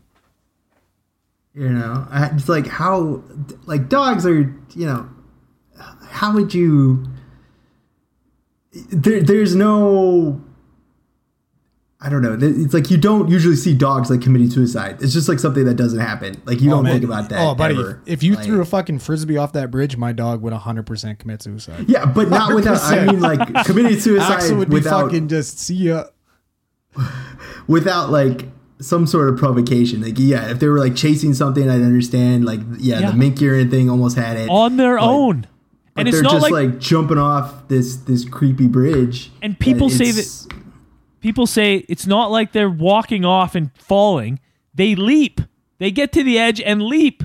You know, it's like how, like dogs are, you know, how would you, there's no, I don't know. It's like you don't usually see dogs like committing suicide. It's just like something that doesn't happen. Like you don't think about that.
Oh, buddy,
ever.
if you
Like,
threw a fucking frisbee off that bridge, my dog would 100% commit suicide.
yeah, but not without. I mean, like committing suicide
Axel would be
without
fucking just see ya.
without like some sort of provocation. Like yeah, if they were like chasing something, I'd understand. Like yeah. The mink urine thing almost had it
On their
But-
own.
But
And it's
they're
not
just
like,
like jumping off this creepy bridge.
and people say
it's-
that people say it's not like they're walking off and falling. They leap. They get to the edge and leap.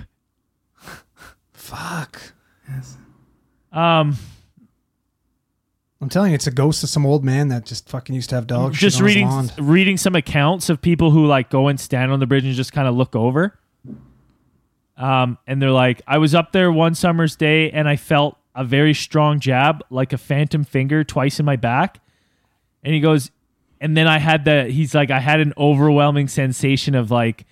Fuck.
Yes.
I'm telling you, it's a ghost of some old man that just fucking used to have dogs.
Just
shit on his lawn.
reading some accounts of people who like go and stand on the bridge and just kind of look over. And they're like, I was up there one summer's day and I felt a very strong jab, like a phantom finger, twice in my back. And he goes, and then I had an overwhelming sensation of like,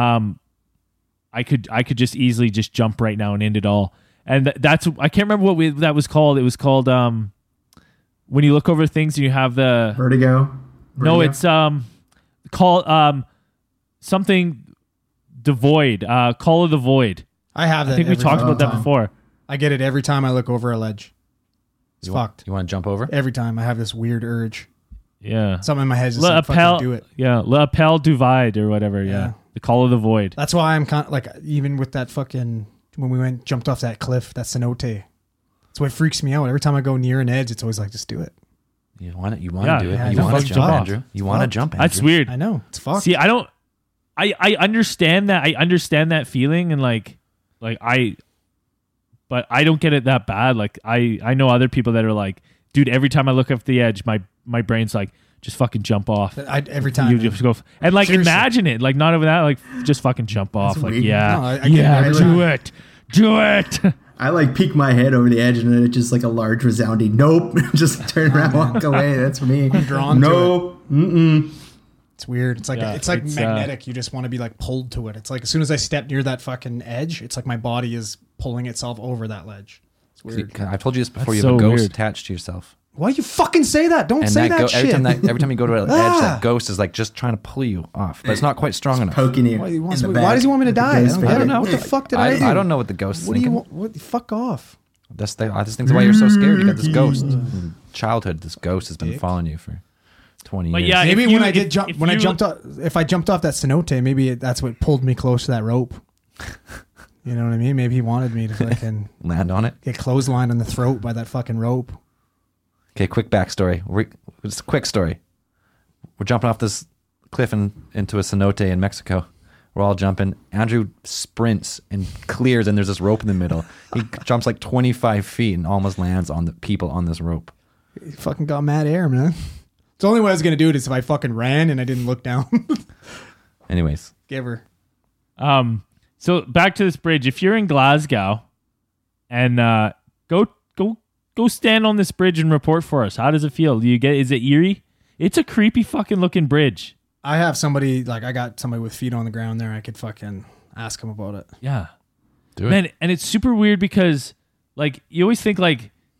I could just easily just jump right now and end it all. And that's, I can't remember what that was called. It was called, when you look over things and you have the
Vertigo.
no, it's called something devoid. Call of the Void.
I have that.
I think we
every
talked
fucking
about that
time.
before.
I get it every time I look over a ledge. It's fucked.
You want to jump over?
Every time I have this weird urge.
Yeah.
Something in my head just
Le
like, fucking do it.
Yeah, Le Appel du Vide or whatever. Yeah.
Yeah.
The Call of the Void.
That's why I'm kind of like, even with that fucking, when we jumped off that cliff, that cenote. That's what freaks me out. Every time I go near an edge, it's always like, just do it.
You want to do it.
Yeah,
you
don't
want to
fucking
jump,
jump.
Andrew. You want to jump, Andrew.
That's weird.
I know. It's fucked.
See, I understand that. I understand that feeling and but I don't get it that bad. Like I know other people that are like, dude, every time I look off the edge, my brain's like, just fucking jump off.
Every time.
You just go and like
Seriously.
imagine it, like not even that, like just fucking jump off. Like
weird.
yeah,
No, I get it every
do it.
I like peek my head over the edge and then it's just like a large resounding nope. Just turn around, walk away. That's me.
I'm drawn to
nope. Mm-mm.
It's weird. It's like
Yeah,
it's like
it's,
magnetic. You just want to be like pulled to it. It's like as soon as I step near that fucking edge, it's like my body is pulling itself over that ledge. It's weird.
I've told you this before.
That's
You have a
so
ghost
weird.
attached to yourself.
Why you fucking say that? Don't
And
say
that
that shit.
every time you go to an edge,
Ah.
that ghost is like just trying to pull you off, but it's not quite strong enough.
Poking you.
Why,
in the
why does he want me to die?
ghost
I
fighter.
don't know. What the fuck did I do?
I don't know what the ghost is
What do you
thinking.
want? What? Fuck off.
I just think why you're so scared. You got this ghost. In childhood, this ghost has been following you for 20
But
years.
yeah,
Maybe
if you-
when I did
if-
jump,
if
when I
you-
jumped off, if I jumped off that cenote, maybe that's what pulled me close to that rope. You know what I mean? Maybe he wanted me to fucking
Land on it.
get clotheslined on the throat by that fucking rope.
Okay, quick backstory. It's a quick story. We're jumping off this cliff into a cenote in Mexico. We're all jumping. Andrew sprints and clears, and there's this rope in the middle. He jumps like 25 feet and almost lands on the people on this rope.
He fucking got mad air, man. The only way I was gonna do it is if I fucking ran and I didn't look down.
Anyways,
Give her.
So back to this bridge. If you're in Glasgow, and go stand on this bridge and report for us. How does it feel? Is it eerie? It's a creepy fucking looking bridge.
I have somebody I got somebody with feet on the ground there. I could fucking ask him about it.
Yeah.
do it.
Man, and it's super weird because like you always think like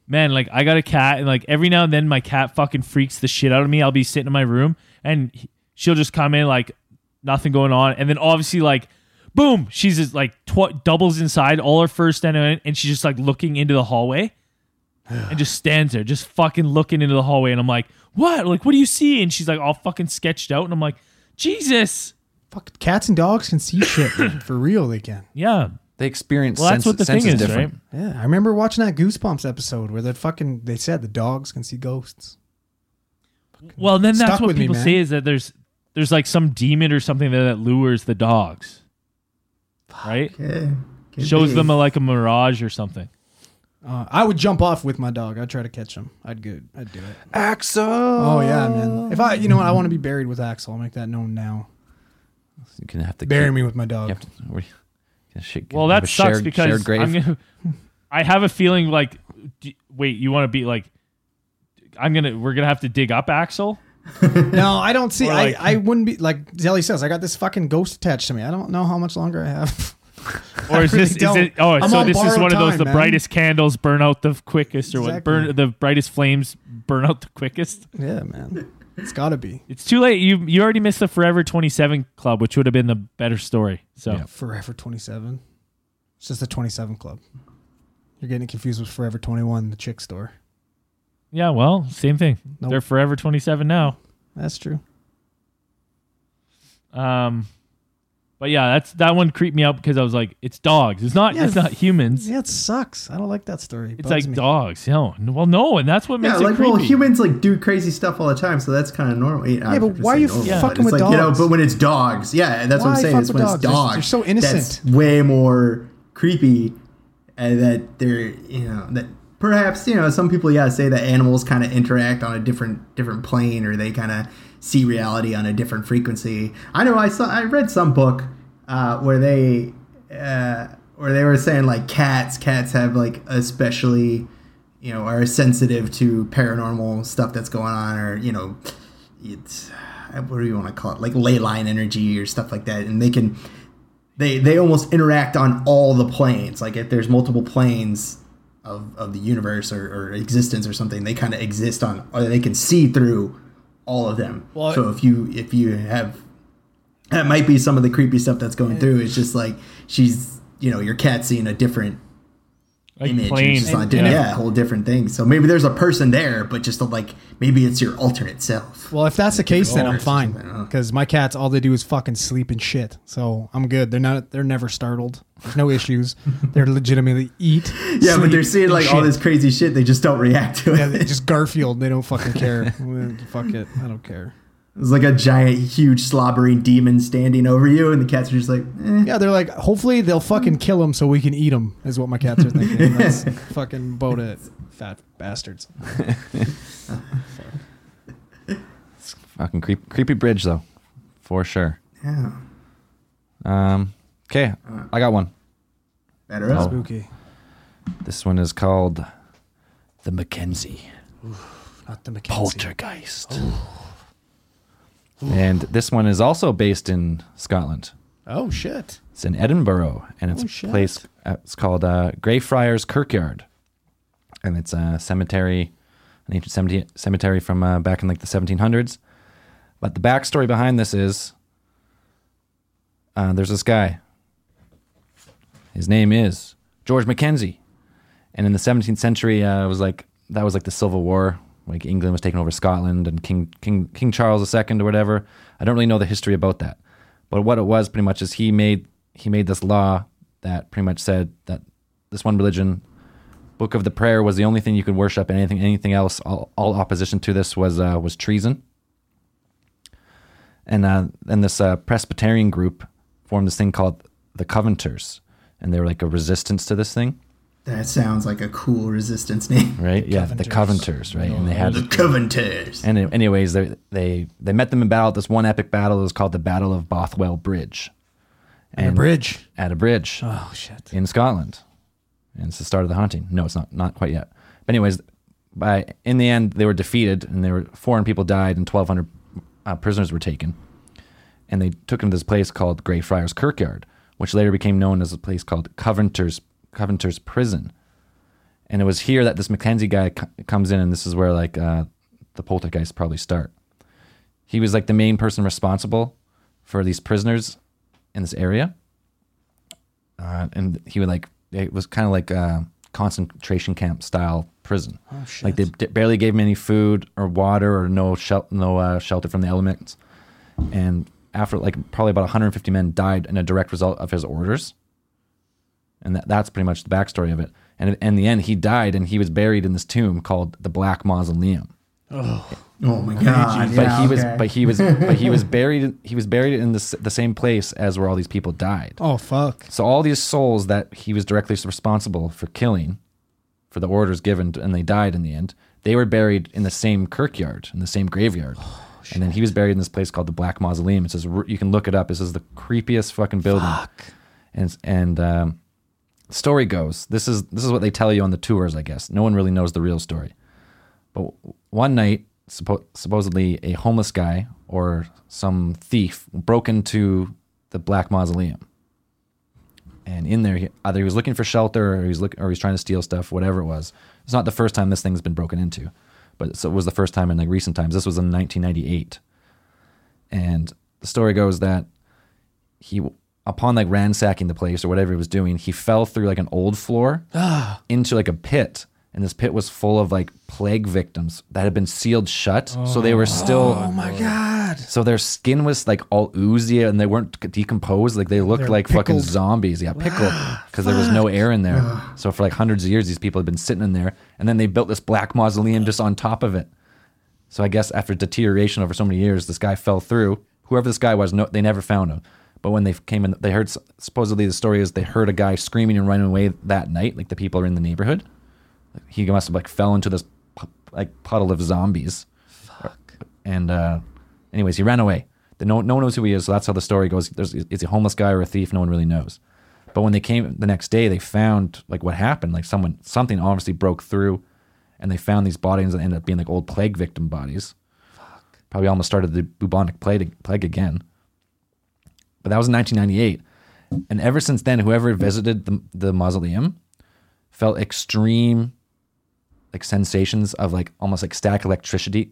man, like I got a cat, and like every now and then my cat fucking freaks the shit out of me. I'll be sitting in my room and she'll just come in like nothing going on, and then obviously like boom, she's just like doubles inside, all her fur standing in, and she's just like looking into the hallway and just stands there, just fucking looking into the hallway, and I'm like, what? Like, what do you see? And she's like all fucking sketched out, and I'm like, Jesus.
Fuck, cats and dogs can see shit for real. They can.
Yeah.
They experience
Well, that's what the thing
senses
is,
different.
right?
Yeah, I remember watching that Goosebumps episode where they said the dogs can see ghosts.
Well, then that's
Stuck
what
with me,
people
man.
say is that there's like some demon or something that lures the dogs, right?
Okay. Could
Shows
be.
them like a mirage or something.
I would jump off with my dog. I'd try to catch him. I'd do it.
Axel.
Oh yeah, man. If you know what, I want to be buried with Axel. I'll make that known now.
You can have to
Bury me with my
You
dog.
have to,
Well,
have
that
a
sucks
shared
because
grave.
I have a feeling like, wait, you want to be like, we're gonna have to dig up Axel?
No, I don't see.
Or like-
I wouldn't be like Zelly says. I got this fucking ghost attached to me. I don't know how much longer I have.
Or is
I
this?
really don't.
Is it? Oh,
I'm
so
on
this is
borrowed
one of those.
time,
The
man.
brightest candles burn out the quickest, or what?
Exactly.
The brightest flames burn out the quickest.
Yeah, man. It's got to be.
It's too late. You already missed the Forever 27 Club, which would have been the better story. So
Yeah.
Forever 27. It's just the 27 Club. You're getting confused with Forever 21, the chick store.
yeah, well, same thing.
Nope.
They're Forever 27 now.
That's true.
But yeah, that one creeped me out because I was like, it's dogs. It's not.
Yeah,
It's not humans.
Yeah, it sucks. I don't like that story. It
It's
bugs
like
me.
dogs. Well, no, and that's what
Yeah,
makes it
like
creepy.
well, humans like do crazy stuff all the time, so that's kind of normal.
Yeah, but why are you fucking with
You know,
dogs?
but when it's dogs, yeah, that's what
Why
I'm saying.
fuck
Is
with
when it's
dogs?
dogs,
They're so innocent.
That's way more creepy, and that they're that perhaps some people say that animals kind of interact on a different plane, or they kind of see reality on a different frequency. I know I read some book where they were saying like cats have like especially are sensitive to paranormal stuff that's going on, or it's what do you want to call it, like ley line energy or stuff like that, and they almost interact on all the planes. Like if there's multiple planes of the universe or existence or something, they kind of exist on, or they can see through all of them.
Well,
so if you have, that might be some of the creepy stuff that's going through. It's just like she's your cat's seeing a different
like
image,
planes.
and just a whole different thing. So maybe there's a person there, but just like maybe it's your alternate self.
Well, if that's the case, then I'm
Or
fine.
something,
Because my cats, all they do is fucking sleep and shit. So I'm good. They're never startled. There's no issues. They're legitimately eat.
Yeah, but
sleep,
they're seeing
and
like all
shit.
this crazy shit. They just don't react to it.
Yeah, they just Garfield. They don't fucking care. Fuck it. I don't care.
It's like a giant, huge, slobbering demon standing over you, and the cats are just like, eh.
Yeah, they're like, hopefully they'll fucking kill him so we can eat him, is what my cats are thinking. That's fucking about it. Fat bastards.
Fucking creepy bridge though, for sure.
Yeah.
Okay, I got one.
Better up.
Spooky.
This one is called the Mackenzie
Not the Mackenzie.
Poltergeist. And this one is also based in Scotland.
Oh, shit.
It's in Edinburgh, and it's
Oh,
a
shit.
place. It's called Greyfriars Kirkyard, and it's a cemetery, an ancient cemetery from back in like the 1700s. But the backstory behind this is there's this guy. His name is George Mackenzie, and in the 17th century, that was like the Civil War. Like England was taking over Scotland, and King Charles II or whatever. I don't really know the history about that, but what it was pretty much is he made this law that pretty much said that this one religion, Book of the Prayer, was the only thing you could worship, and anything else, all opposition to this was treason. And then this Presbyterian group formed this thing called the Covenanters, and they were like a resistance to this thing.
That sounds like a cool resistance name.
Right? Yeah, the Covenanters, right? And they had
The Covenanters.
And anyways, they met them in battle. This one epic battle was called the Battle of Bothwell Bridge.
And a bridge.
At a bridge.
Oh, shit.
In Scotland. And it's the start of the hunting. No, it's not quite yet. But anyways, in the end, they were defeated, and 400 people died, and 1,200 prisoners were taken. And they took them to this place called Greyfriars Kirkyard, which later became known as a place called Covenanters Prison. And it was here that this Mackenzie guy comes in, and this is where like the poltergeists probably start. He was like the main person responsible for these prisoners in this area. And he would like, it was kind of like a concentration camp style prison.
Oh, shit.
Like they barely gave him any food or water or no shelter from the elements. And after like probably about 150 men died in a direct result of his orders. And that's pretty much the backstory of it. And in the end, he died and he was buried in this tomb called the Black Mausoleum.
Oh my god!
But he was buried. He was buried in the same place as where all these people died.
Oh fuck!
So all these souls that he was directly responsible for killing, for the orders given, and they died in the end. They were buried in the same kirkyard, in the same graveyard. Oh, and then he was buried in this place called the Black Mausoleum. It says, you can look it up. This is the creepiest fucking building.
Fuck.
And story goes, this is what they tell you on the tours, I guess. No one really knows the real story. But one night, supposedly a homeless guy or some thief broke into the Black Mausoleum. And in there, either he was looking for shelter or he's trying to steal stuff, whatever it was. It's not the first time this thing's been broken into, but so it was the first time in like recent times. This was in 1998. And the story goes that he, upon like ransacking the place or whatever he was doing, he fell through like an old floor into like a pit. And this pit was full of like plague victims that had been sealed shut. So they were still,
Oh my god!
so their skin was like all oozy and they weren't decomposed. Like they looked
They're
like fucking
pickled.
zombies. Yeah, pickled because there was no air in there. So for like hundreds of years, these people had been sitting in there, and then they built this black mausoleum just on top of it. So I guess after deterioration over so many years, this guy fell through. Whoever this guy was, they never found him. But when they came in, they heard, supposedly the story is they heard a guy screaming and running away that night, like the people are in the neighborhood. He must have like fell into this like puddle of zombies. Fuck. And anyways, he ran away. No one knows who he is, so that's how the story goes. Is he a homeless guy or a thief? No one really knows. But when they came the next day, they found like what happened. Like something obviously broke through, and they found these bodies that ended up being like old plague victim bodies. Fuck. Probably almost started the bubonic plague again. But that was in 1998, and ever since then, whoever visited the mausoleum felt extreme like sensations of like almost like static electricity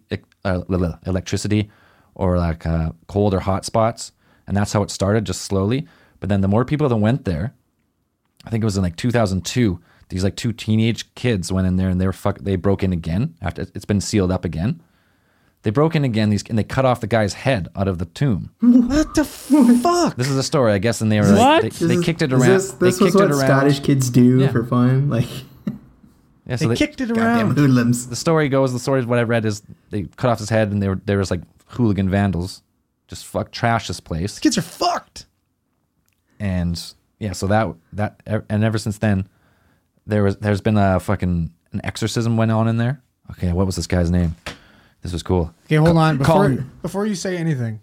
or like cold or hot spots. And that's how it started, just slowly. But then the more people that went there, I think it was in like 2002, these like two teenage kids went in there and they broke in again after it's been sealed up again. They broke in again, and they cut off the guy's head out of the tomb.
What the fuck?
This is the story, I guess, and they were like, they kicked it around.
This was what Scottish kids do for fun, like.
Yeah, so
they kicked it
Goddamn
around.
hoodlums.
The story what I read is they cut off his head, and there was like hooligan vandals, just trash this place.
Kids are fucked.
And yeah, so that and ever since then, there's been an exorcism went on in there. Okay, what was this guy's name? This was cool.
Okay, hold on. Before you say anything.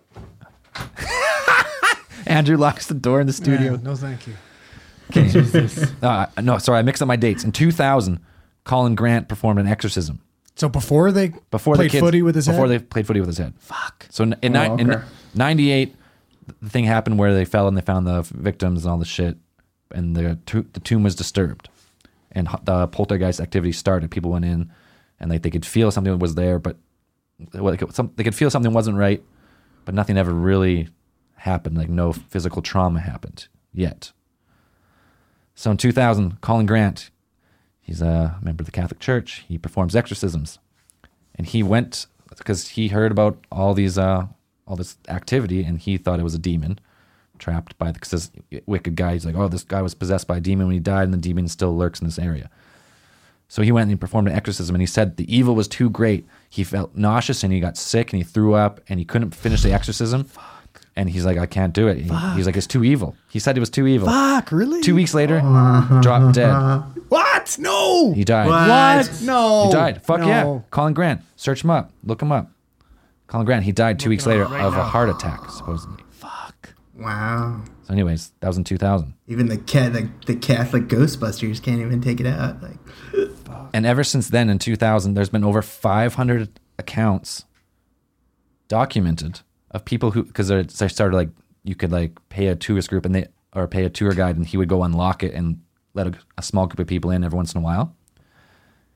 Andrew locks the door in the studio.
Yeah, no, thank you.
Okay. No, sorry, I mixed up my dates. In 2000, Colin Grant performed an exorcism.
So before they
Before
played
the kids,
footy with his
before
head?
they played footy with his head.
Fuck.
So in 98, the thing happened where they fell and they found the victims and all the shit, and the tomb was disturbed, and the poltergeist activity started. People went in, and they could feel something was there, but they could feel something wasn't right, but nothing ever really happened. Like no physical trauma happened yet. So in 2000, Colin Grant, he's a member of the Catholic Church. He performs exorcisms, and he went because he heard about all this activity, and he thought it was a demon trapped by this wicked guy. He's like, oh, this guy was possessed by a demon when he died, and the demon still lurks in this area. So he went and he performed an exorcism, and he said the evil was too great. He felt nauseous, and he got sick, and he threw up, and he couldn't finish the exorcism. And he's like, I can't do it. He's like, it's too evil. He said it was too evil.
Fuck, really?
2 weeks later, dropped dead.
What? No.
He died.
What? No.
He died. Fuck
No.
yeah. Colin Grant. Search him up. Look him up. Colin Grant. He died 2 weeks later of a heart attack, supposedly.
Fuck.
Wow.
So anyways, that was in 2000.
Even the Catholic Ghostbusters can't even take it out. Like,
And ever since then, in 2000, there's been over 500 accounts documented of people who, because they started like, you could like pay a tourist group or pay a tour guide, and he would go unlock it and let a small group of people in every once in a while.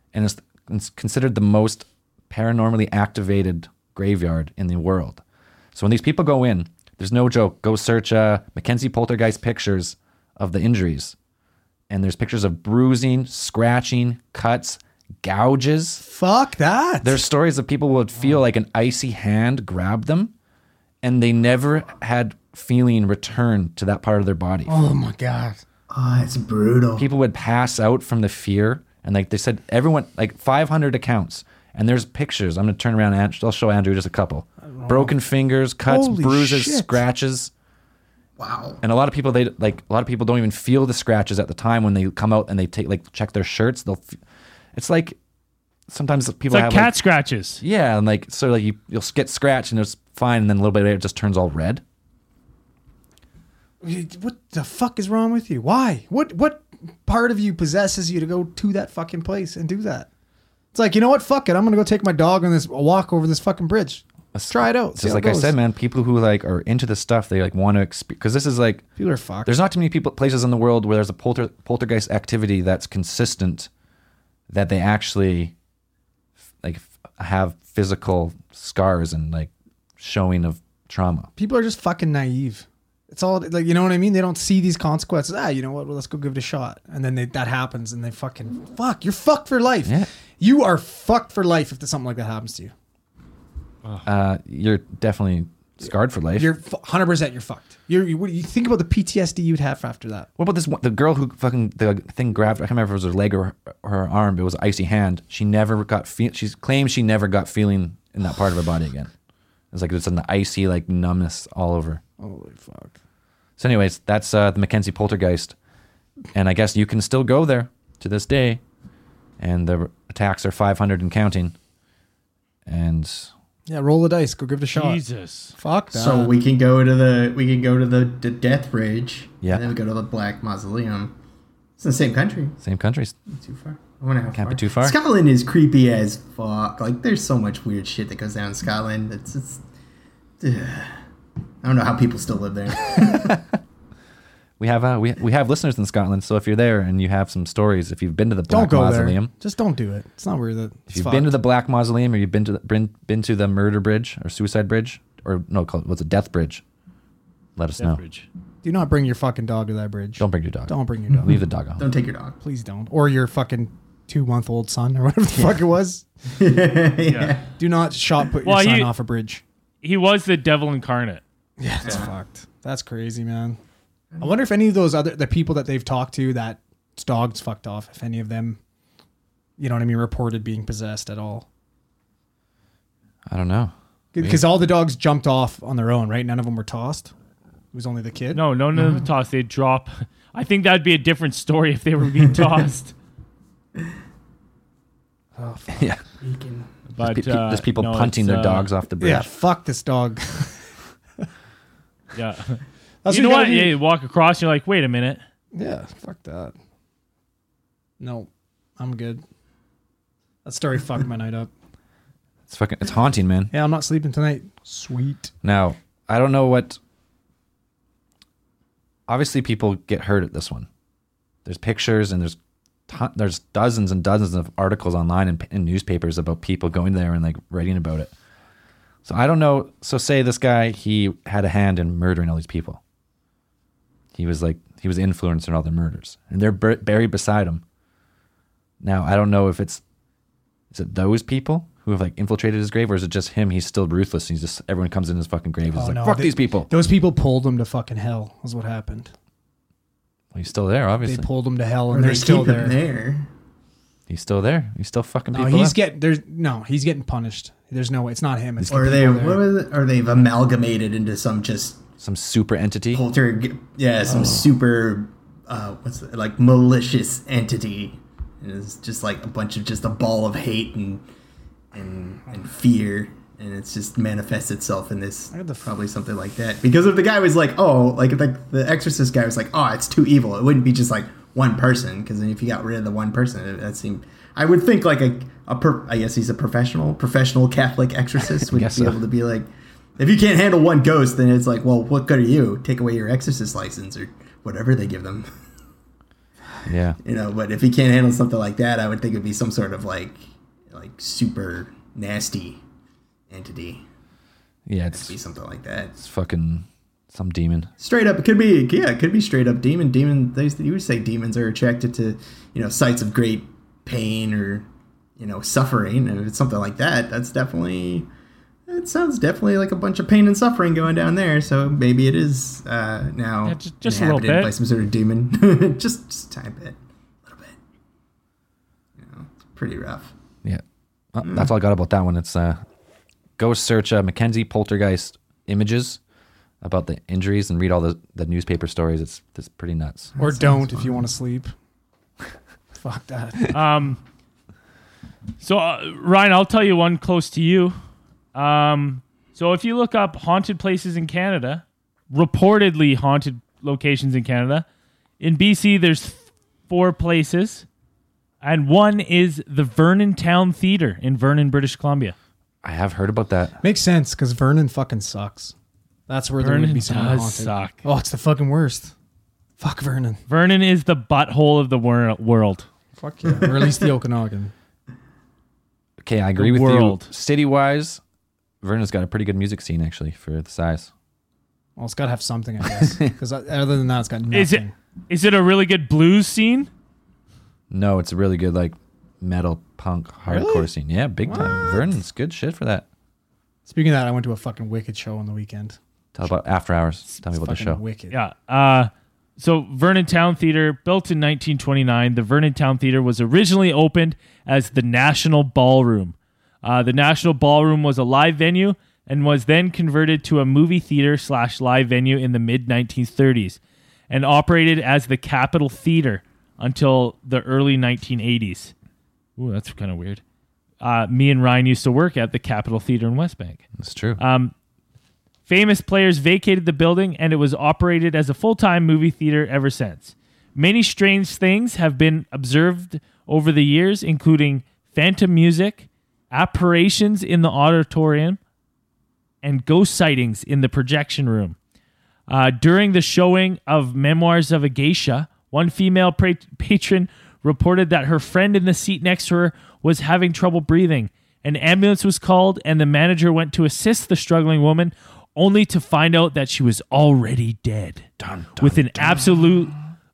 and it's considered the most paranormally activated graveyard in the world. So when these people go in, there's no joke. Go search Mackenzie Poltergeist pictures of the injuries. And there's pictures of bruising, scratching, cuts, gouges.
Fuck that.
There's stories of people would feel like an icy hand grab them, and they never had feeling return to that part of their body.
Oh my God.
Oh, it's brutal.
People would pass out from the fear. And like they said, everyone, like 500 accounts. And there's pictures. I'm going to turn around and I'll show Andrew just a couple. Broken fingers, cuts,
Holy
bruises,
shit.
scratches.
Wow.
And a lot of people don't even feel the scratches at the time when they come out and they check their shirts. It's like sometimes people
It's like
have
cat scratches.
yeah, and like so like you'll get scratched and it's fine, and then a little bit later it just turns all red.
What the fuck is wrong with you? Why? What part of you possesses you to go to that fucking place and do that? It's like, you know what? Fuck it. I'm gonna go take my dog on a walk over this fucking bridge. Let's try it out.
Just like I said, man, people who like are into this stuff, they like want to experience, because this is like
People are fucked.
there's not too many places in the world where there's a poltergeist activity that's consistent, that they actually have physical scars and like showing of trauma.
People are just fucking naive. It's all like, you know what I mean? They don't see these consequences. You know what? Well, let's go give it a shot. And then that happens and they fucking you're fucked for life.
Yeah.
You are fucked for life if something like that happens to you.
You're definitely scarred for life.
You're 100% you're fucked. You think about the PTSD you'd have after that.
What about the girl who the thing grabbed? I can't remember if it was her leg or her arm. It was an icy hand. She never got she claims she never got feeling in that part of her body again. It's like it's an icy like numbness all over.
Holy fuck.
So anyways, that's the Mackenzie Poltergeist. And I guess you can still go there to this day. And the attacks are 500 and counting. And
Yeah, roll the dice. Go give it a shot.
Jesus.
Fuck that.
So we can go to the Death Bridge.
Yeah.
And then we go to the Black Mausoleum. It's in the same country.
same countries.
Not too far. I wonder how
Can't
far.
be too far.
Scotland is creepy as fuck. Like there's so much weird shit that goes down in Scotland. It's I don't know how people still live there.
We have listeners in Scotland, so if you're there and you have some stories, if you've been to the
don't
Black
go
Mausoleum,
there. Just don't do it. It's not worth it.
if you've been to the Black Mausoleum or you've been to the Murder Bridge or Suicide Bridge or no, what's it, Death Bridge, let us know.
Bridge.
Do not bring your fucking dog to that bridge.
Don't bring your dog.
Don't bring your dog.
Leave the dog at home.
Don't take your dog.
Please don't. Or your fucking 2-month-old son or whatever the fuck it was.
Yeah.
Do not put your
Well,
son off a bridge.
He was the devil incarnate.
Yeah, that's fucked. That's crazy, man. I wonder if any of those the people that they've talked to that dogs fucked off, if any of them, you know what I mean, reported being possessed at all.
I don't know.
Because all the dogs jumped off on their own, right? None of them were tossed. It was only the kid.
No, none of the toss. They'd drop. I think that'd be a different story if they were being tossed.
Oh, fuck.
Yeah.
But
There's people
no,
punting
it's,
their dogs off the bridge.
Yeah, fuck this dog.
Yeah.
That's
You know
what
what?
you gotta
Yeah,
do.
you walk across, you're like, wait a minute.
Yeah, fuck that. No, I'm good. That story fucked my night up.
It's haunting, man.
Yeah, I'm not sleeping tonight. Sweet.
Now, I don't know what. Obviously, people get hurt at this one. There's pictures and there's dozens and dozens of articles online and in newspapers about people going there and like writing about it. So I don't know. So say this guy, he had a hand in murdering all these people. He was influencing all their murders, and they're buried beside him. Now I don't know if is it those people who have like infiltrated his grave, or is it just him? He's still ruthless. He's just everyone comes in his fucking grave. He's like, fuck these people.
Those people pulled him to fucking hell. Is what happened.
Well, he's still there, obviously.
They pulled him to hell,
Or
and
they
they're still
keep him
there.
there.
He's still there. He's still fucking
No,
people
he's
up.
he's getting punished. There's no way. It's not him. It's
Or
the
they
people there.
what was it? Or they've amalgamated into some just
Some super entity.
some super like malicious entity. And it's just like a ball of hate and fear, and it's just manifests itself in this probably something like that. Because if the guy was like, the Exorcist guy was like, oh, it's too evil, it wouldn't be just like one person, because then if you got rid of the one person, that seemed, I would think like I guess he's a professional Catholic exorcist would be able to be like, if you can't handle one ghost, then it's like, well, what good are you? Take away your exorcist license or whatever they give them.
Yeah.
But if he can't handle something like that, I would think it'd be some sort of like super nasty entity.
Yeah,
It'd be something like that.
It's fucking some demon.
Straight up, it could be straight up demon. You would say demons are attracted to, sites of great pain or, suffering. And if it's something like that, it sounds definitely like a bunch of pain and suffering going down there. So maybe it is now
just a little
inhabited
bit
by some sort of demon. just a tiny bit, a little bit. It's pretty rough.
Yeah. That's all I got about that one. It's go search Mackenzie Poltergeist images about the injuries and read all the newspaper stories. It's pretty nuts.
Or don't if you want to sleep. Fuck that.
So Ryan, I'll tell you one close to you. So if you look up haunted places in Canada, reportedly haunted locations in Canada, in BC there's 4 places, and one is the Vernon Town Theatre in Vernon, British Columbia.
I have heard about that.
Makes sense because Vernon fucking sucks. That's where there would be something haunted.
Suck.
Oh, it's the fucking worst. Fuck Vernon.
Vernon is the butthole of the world.
Fuck yeah. Or at least the Okanagan.
Okay, I agree with
world.
you. City-wise, Vernon's got a pretty good music scene, actually, for the size.
Well, it's got to have something, I guess. Because other than that, it's got nothing.
Is it a really good blues scene?
No, it's a really good, metal, punk, hardcore scene. Yeah, big time. Vernon's good shit for that.
Speaking of that, I went to a fucking Wicked show on the weekend.
Tell about After Hours. Tell me about the show.
Wicked.
Yeah. So Vernon Town Theatre, built in 1929, the Vernon Town Theatre was originally opened as the National Ballroom. The National Ballroom was a live venue and was then converted to a movie theater / live venue in the mid-1930s and operated as the Capitol Theatre until the early 1980s. Ooh, that's kind of weird. Me and Ryan used to work at the Capitol Theatre in West Bank.
That's true.
Famous players vacated the building, and it was operated as a full-time movie theater ever since. Many strange things have been observed over the years, including phantom music, apparitions in the auditorium, and ghost sightings in the projection room. During the showing of Memoirs of a Geisha, one female patron reported that her friend in the seat next to her was having trouble breathing. An ambulance was called, and the manager went to assist the struggling woman, only to find out that she was already dead, with absolute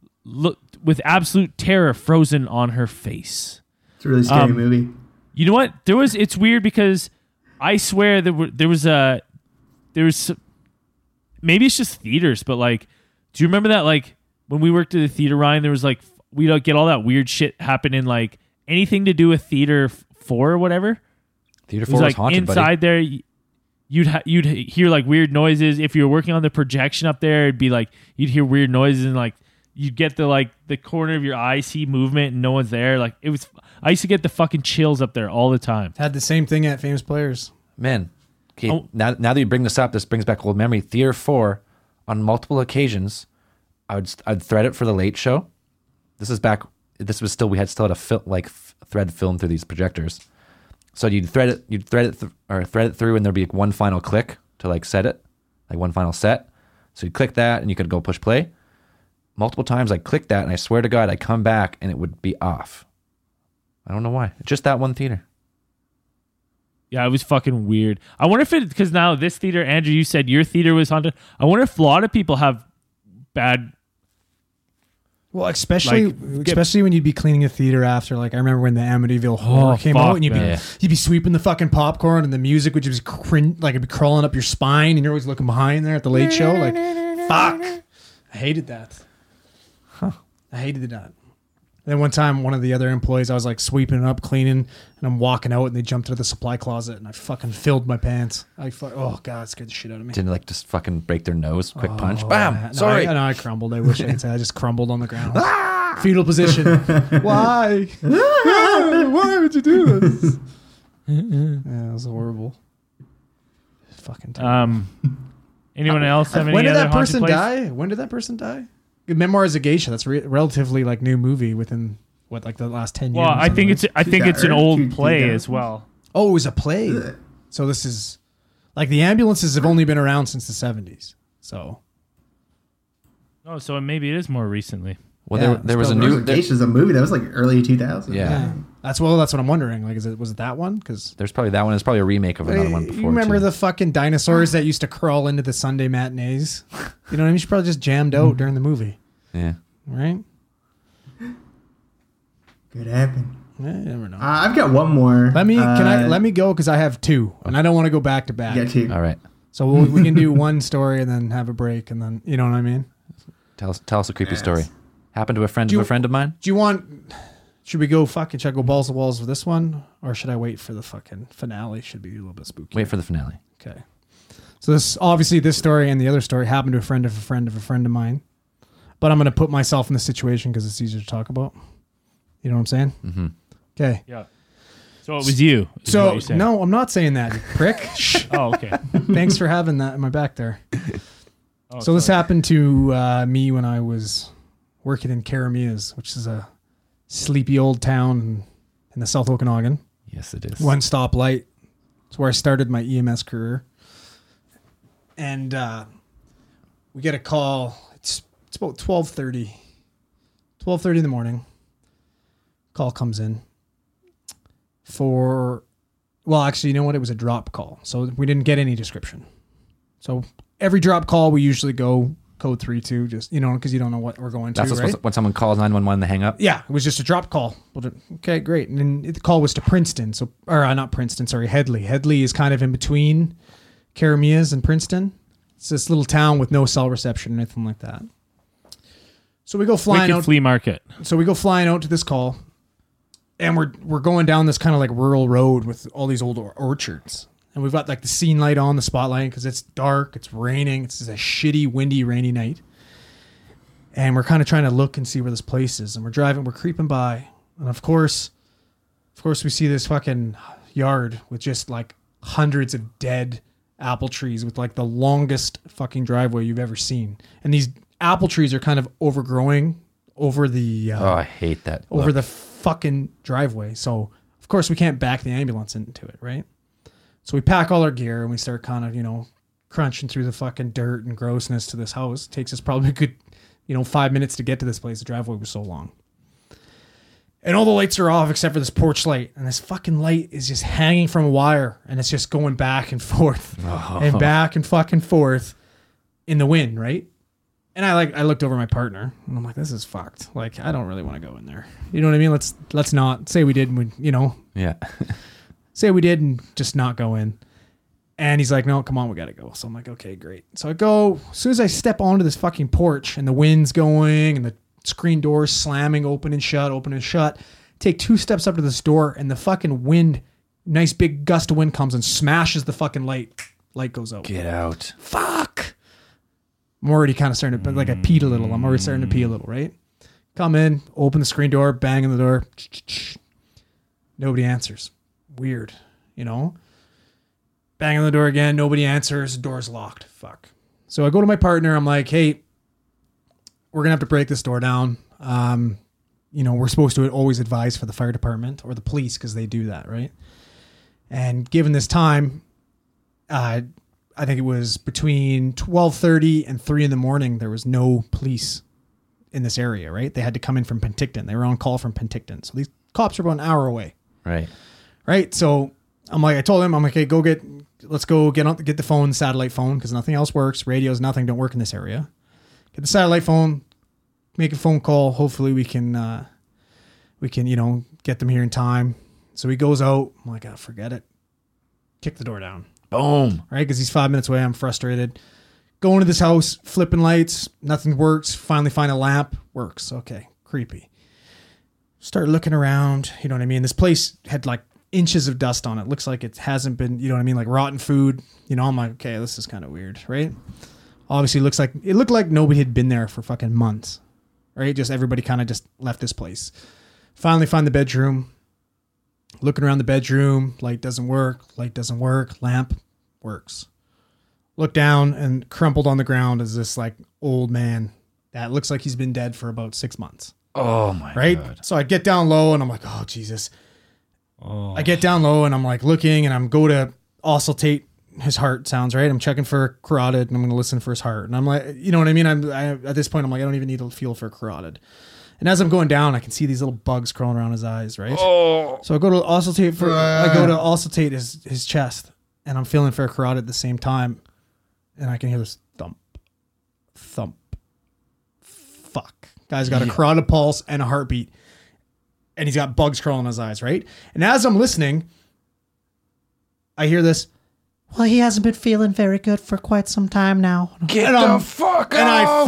terror frozen on her face.
It's a really scary movie.
You know what? It's weird because I swear there was maybe it's just theaters, but do you remember that when we worked at the theater, Ryan? There was we don't get all that weird shit happening, anything to do with Theater 4 or whatever.
Theater 4 was haunted,
inside
buddy.
there. You'd hear weird noises. If you were working on the projection up there, it'd be you'd hear weird noises and you'd get the corner of your eye see movement and no one's there. It was. I used to get the fucking chills up there all the time.
Had the same thing at Famous Players.
Man, okay. Now that you bring this up, this brings back old memory. Theater 4, on multiple occasions, I'd thread it for the Late Show. This is back. This was still we had still had a thread film through these projectors. So you'd thread it through, and there'd be one final click to set it, one final set. So you'd click that, and you could go push play. Multiple times I clicked that, and I swear to God, I come back, and it would be off. I don't know why. Just that one theater.
Yeah, it was fucking weird. I wonder if because now this theater, Andrew, you said your theater was haunted. I wonder if a lot of people have bad.
Well, especially when you'd be cleaning a theater after, I remember when the Amityville Horror came out, and you'd be sweeping the fucking popcorn, and the music would just it'd be crawling up your spine, and you're always looking behind there at the Late Show, fuck. I hated that.
Huh.
I hated that. Then one time, one of the other employees, I was sweeping up, cleaning, and I'm walking out, and they jumped into the supply closet, and I fucking filled my pants. Oh God, it scared the shit out of me.
Didn't just fucking break their nose? Quick punch, bam. Sorry.
I crumbled. I wish I could say I just crumbled on the ground. Fetal position. Why? Why would you do this? Yeah, it was horrible. Fucking terrible.
Anyone else have any
when did
other
that person
haunted
die? When did that person die? Memoirs of Geisha. That's relatively new movie within the last 10 years.
Well, I think it's an old play as well.
Oh, it was a play. So this is the ambulances have only been around since the 70s. So
maybe it is more recently.
Well,
Yeah,
there was a
Birds
new.
of Geisha's a movie that was like early 2000s.
Yeah.
That's what I'm wondering. Like, was it that one? Because
There's probably that one. It's probably a remake of another one before.
you remember
too.
the fucking dinosaurs that used to crawl into the Sunday matinees? You know what I mean? She probably just jammed out during the movie,
Yeah.
right?
Could happen.
Yeah, you never know.
I've got one more.
Let me go because I have two, and I don't want to go back to back.
Yeah, two.
All right.
So we can do one story and then have a break, and then you know what I mean.
Tell us a creepy
Yes.
story. Happened to a friend
Do you-
of a friend of mine.
Do you want? Should we go fucking? Should I go balls to walls with this one, or should I wait for the fucking finale? Should be a little bit spooky.
Wait for the finale.
Okay. So this story and the other story happened to a friend of a friend of a friend of mine, but I'm going to put myself in the situation because it's easier to talk about. You know what I'm saying?
Mm-hmm.
Okay.
Yeah. So it was you. is what
So
you're saying.
no, I'm not saying that, you prick. Shh.
Oh, okay.
Thanks for having that in my back there.
Oh,
So this
sorry.
happened to me when I was working in Caramias, which is a sleepy old town in the South Okanagan.
Yes, it is.
One stoplight. It's where I started my EMS career. And we get a call. It's about 12:30. 12:30 in the morning. Call comes in actually, you know what? It was a drop call. So we didn't get any description. So every drop call, we usually go code 32, just, you know, because you don't know what we're going
That's
to, right?
when someone calls 911, they hang up.
Yeah, it was just a drop call. Okay, great. And then the call was to Princeton. Not Princeton, sorry, Headley. Headley is kind of in between Caramias and Princeton. It's this little town with no cell reception or anything like that. So we go flying
Wicked
out.
flea market.
So we go flying out to this call, and we're going down this kind of like rural road with all these old orchards. And we've got like the scene light on, the spotlight, because it's dark, it's raining, it's just a shitty, windy, rainy night. And we're kind of trying to look and see where this place is. And we're driving, we're creeping by. And of course we see this fucking yard with just like hundreds of dead apple trees with like the longest fucking driveway you've ever seen. And these apple trees are kind of overgrowing over the
I hate that.
over
look.
the fucking driveway. So of course we can't back the ambulance into it, right? So we pack all our gear and we start kind of, you know, crunching through the fucking dirt and grossness to this house. It takes us probably a good, 5 minutes to get to this place. The driveway was so long. And all the lights are off except for this porch light. And this fucking light is just hanging from a wire. And it's just going back and forth and back and fucking forth in the wind, right? And I looked over at my partner and I'm like, this is fucked. Like, I don't really want to go in there. You know what I mean? Let's not say we did and
Yeah.
say we did and just not go in. And he's like, no, come on, we got to go. So I'm like, okay, great. So I go, as soon as I step onto this fucking porch and the wind's going and the screen doors slamming open and shut, take 2 steps up to this door and the fucking wind, nice big gust of wind comes and smashes the fucking light. Light goes out.
Get out.
Fuck. I'm already kind of starting to, like I peed a little. I'm already starting to pee a little, right? Come in, open the screen door, bang on the door. Nobody answers. Weird, Bang on the door again. Nobody answers. Door's locked. Fuck. So I go to my partner. I'm like, hey, we're going to have to break this door down. We're supposed to always advise for the fire department or the police because they do that, right? And given this time, I think it was between 12:30 and 3 in the morning, there was no police in this area, right? They had to come in from Penticton. They were on call from Penticton. So these cops are about an hour away. Right. So I'm like, I told him, I'm like, hey, let's go get the phone, satellite phone, because nothing else works. Radios, nothing don't work in this area. Get the satellite phone, make a phone call. Hopefully we can, get them here in time. So he goes out. I'm like, oh, forget it. Kick the door down.
Boom.
Right. Because he's 5 minutes away. I'm frustrated. Go into this house, flipping lights. Nothing works. Finally find a lamp. Works. Okay. Creepy. Start looking around. You know what I mean? This place had like inches of dust on it. Looks like it hasn't been, you know what I mean? Like rotten food. I'm like, okay, this is kind of weird, right? Obviously it looked like nobody had been there for fucking months, right? Just everybody kind of just left this place. Finally find the bedroom. Looking around the bedroom, light doesn't work, lamp works. Look down and crumpled on the ground is this like old man that looks like he's been dead for about 6 months.
Oh my
right?
God.
So I get down low and I'm like, oh Jesus. I get down low and I'm like looking and I'm go to auscultate his heart sounds, right? I'm checking for carotid and I'm going to listen for his heart. And I'm like, you know what I mean? I at this point, I'm like, I don't even need to feel for carotid. And as I'm going down, I can see these little bugs crawling around his eyes, right? Oh. So I go to auscultate his chest, and I'm feeling for a carotid at the same time, and I can hear this thump, thump. Fuck. Guy's got a carotid pulse and a heartbeat, and he's got bugs crawling in his eyes, right? And as I'm listening, I hear this. Well, he hasn't been feeling very good for quite some time now.
Get the fuck out!
And I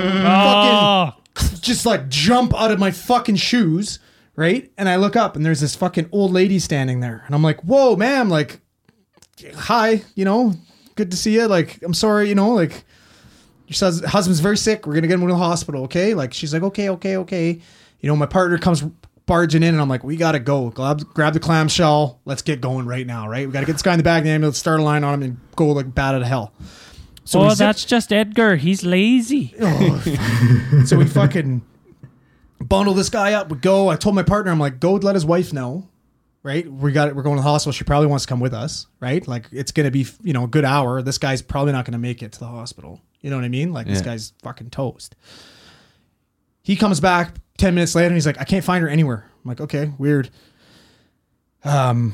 fucking just like jump out of my fucking shoes, right? And I look up and there's this fucking old lady standing there. And I'm like, whoa, ma'am, like, hi, you know, good to see you. Like, I'm sorry, you know, like, your husband's very sick. We're going to get him to the hospital, okay? Like, she's like, okay. You know, my partner comes barging in and I'm like, we got to go. Grab the clamshell. Let's get going right now, right? We got to get this guy in the back of the ambulance, start a line on him and go like bat out of hell.
So that's just Edgar. He's lazy.
So we fucking bundle this guy up. We go. I told my partner, I'm like, go let his wife know, right? We're going to the hospital. She probably wants to come with us, right? Like it's going to be, you know, a good hour. This guy's probably not going to make it to the hospital. You know what I mean? Like this guy's fucking toast. He comes back 10 minutes later and he's like, I can't find her anywhere. I'm like, okay, weird. Get him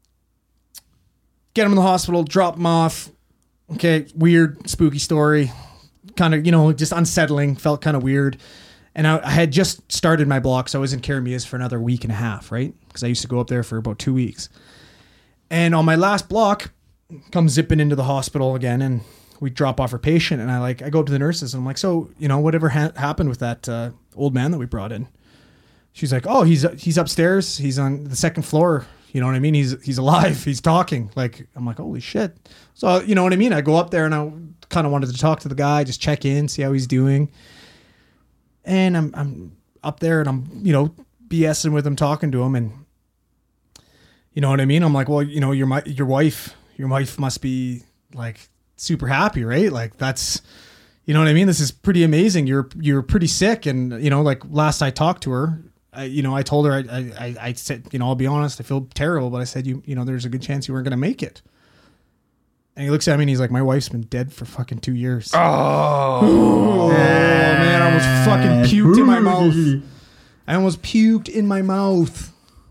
in the hospital, drop him off. Okay, weird, spooky story. Kind of, you know, just unsettling, felt kind of weird. And I had just started my block, so I was in Karamias for another week and a half, right? Because I used to go up there for about 2 weeks. And on my last block, come zipping into the hospital again, and we drop off our patient, and I go up to the nurses, and I'm like, so, you know, whatever happened with that old man that we brought in? She's like, oh, he's upstairs. He's on the second floor. You know what I mean? He's alive. He's talking. Like, I'm like, holy shit. So, you know what I mean? I go up there and I kind of wanted to talk to the guy, just check in, see how he's doing. And I'm up there and I'm, you know, BSing with him, talking to him. And you know what I mean? I'm like, well, you know, your wife must be like super happy, right? Like that's, you know what I mean? This is pretty amazing. You're pretty sick. And, you know, like last I talked to her, I told her, I said, you know, I'll be honest, I feel terrible, but I said, you know, there's a good chance you weren't going to make it. And he looks at me and he's like, my wife's been dead for fucking 2 years. Oh man, I almost fucking puked in my mouth. I almost puked in my mouth.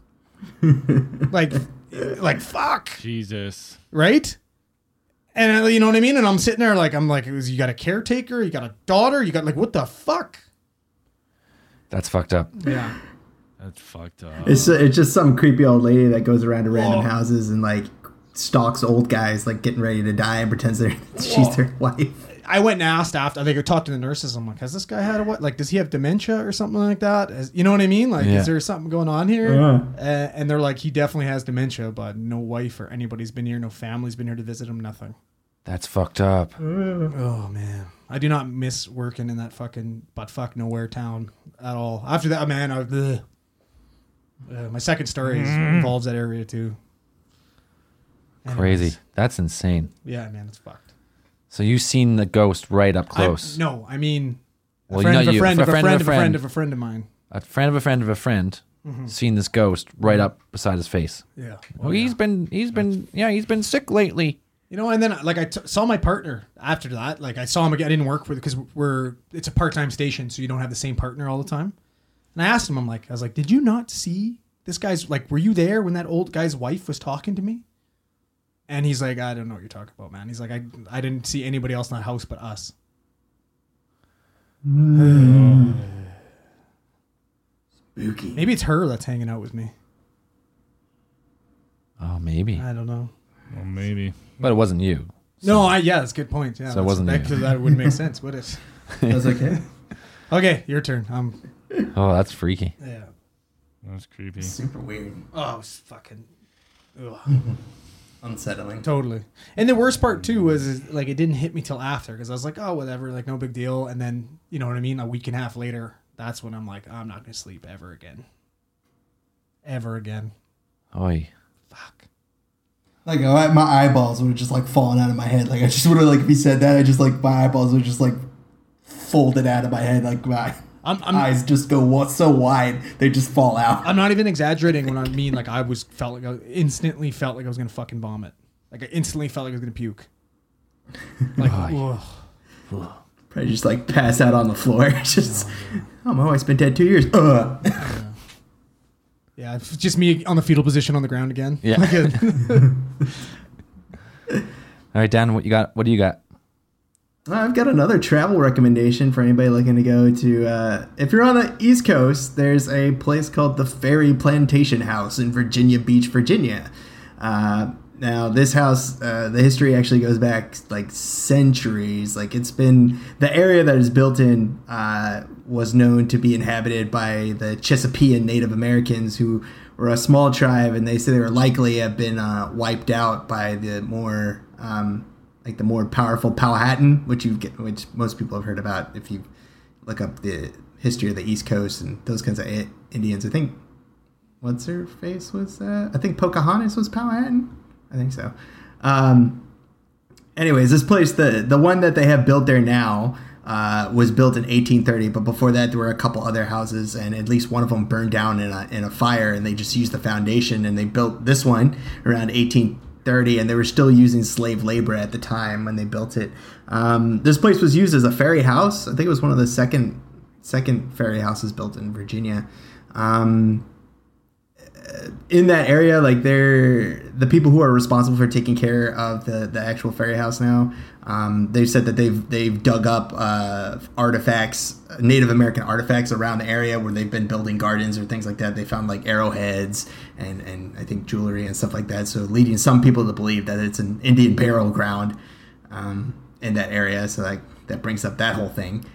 like fuck.
Jesus.
Right? And you know what I mean? And I'm sitting there like, you got a caretaker? You got a daughter? You got like, what the fuck?
That's fucked up.
Yeah.
That's fucked up.
It's just some creepy old lady that goes around to random houses and like stalks old guys like getting ready to die and pretends she's their wife.
I went and asked after. I think I talked to the nurses. I'm like, has this guy had a what? Like, does he have dementia or something like that? You know what I mean? Like, is there something going on here? Yeah. And they're like, he definitely has dementia, but no wife or anybody's been here. No family's been here to visit him. Nothing.
That's fucked up.
Oh man, I do not miss working in that fucking buttfuck nowhere town at all. After that, man, my second story involves that area too.
Crazy. That's insane.
Yeah, man, it's fucked.
So you've seen the ghost right up close?
I mean,
a friend of a friend of a friend of a friend
of a friend of mine.
A friend of a friend of a friend seen this ghost right up beside his face.
Yeah.
Well, he's been sick lately.
You know, and then like I saw my partner after that. Like I saw him again. I didn't work with because it's a part-time station, so you don't have the same partner all the time. And I asked him, I was like, did you not see this guy's, like, were you there when that old guy's wife was talking to me? And he's like, I don't know what you're talking about, man. He's like, I didn't see anybody else in that house but us.
Spooky.
Maybe it's her that's hanging out with me.
Oh, maybe.
I don't know.
Well, maybe.
But it wasn't you.
So. No, that's a good point. Yeah,
so it wasn't you.
That would make sense, would it?
That's okay.
Okay, your turn.
Oh, that's freaky.
Yeah.
That's creepy.
Super weird.
Oh, it was fucking...
Unsettling.
Totally. And the worst part, too, was like it didn't hit me till after because I was like, oh, whatever, like no big deal. And then, you know what I mean? A week and a half later, that's when I'm like, I'm not going to sleep ever again. Ever again.
Oy.
Fuck.
Like my eyeballs would have just like fallen out of my head. Like I just would have like if he said that, I just like my eyeballs would just like folded out of my head. Like my eyes just go so wide they just fall out.
I'm not even exaggerating when I mean like I instantly felt like I was gonna fucking vomit. Like I instantly felt like I was gonna puke. Like
probably just like pass out on the floor. Just Oh, my wife's been dead 2 years.
Yeah, it's just me on the fetal position on the ground again.
Yeah. All right, Dan, what do you got?
I've got another travel recommendation for anybody looking to go to. If you're on the East Coast, there's a place called the Ferry Plantation House in Virginia Beach, Virginia. Now, this house, the history actually goes back like centuries. Like it's been the area that is built in was known to be inhabited by the Chesapeake Native Americans, who were a small tribe, and they say they were likely have been wiped out by the more the more powerful Powhatan, which most people have heard about if you look up the history of the East Coast and those kinds of Indians. I think what's her face was I think Pocahontas was Powhatan. I think so. Anyways, this place, the one that they have built there now, was built in 1830, but before that there were a couple other houses, and at least one of them burned down in a fire, and they just used the foundation, and they built this one around 1830, and they were still using slave labor at the time when they built it. This place was used as a ferry house. I think it was one of the second ferry houses built in Virginia. In that area, like the people who are responsible for taking care of the actual ferry house now, they've said that they've dug up artifacts, Native American artifacts around the area where they've been building gardens or things like that. They found like arrowheads and I think jewelry and stuff like that. So leading some people to believe that it's an Indian burial ground in that area. So like that brings up that whole thing.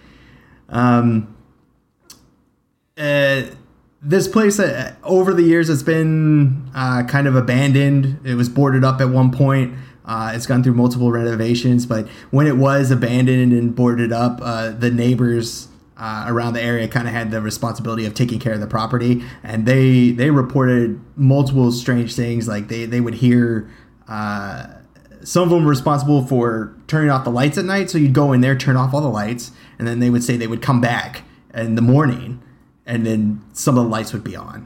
This place, over the years, it's been kind of abandoned. It was boarded up at one point. It's gone through multiple renovations, but when it was abandoned and boarded up, the neighbors around the area kind of had the responsibility of taking care of the property, and they reported multiple strange things. Like they would hear some of them were responsible for turning off the lights at night. So you'd go in there, turn off all the lights, and then they would say they would come back in the morning, and then some of the lights would be on.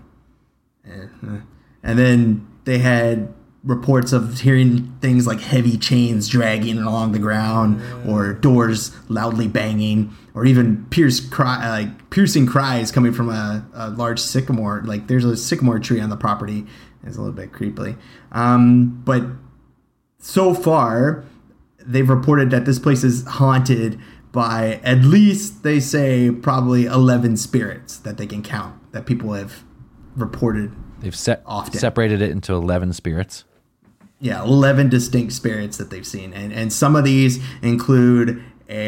And then they had reports of hearing things like heavy chains dragging along the ground, or doors loudly banging, or even piercing cries coming from a large sycamore. Like there's a sycamore tree on the property. It's a little bit creepy. But so far, they've reported that this place is haunted by at least, they say, probably 11 spirits that they can count, that people have reported. They've
separated it into 11 spirits.
Yeah, 11 distinct spirits that they've seen. And some of these include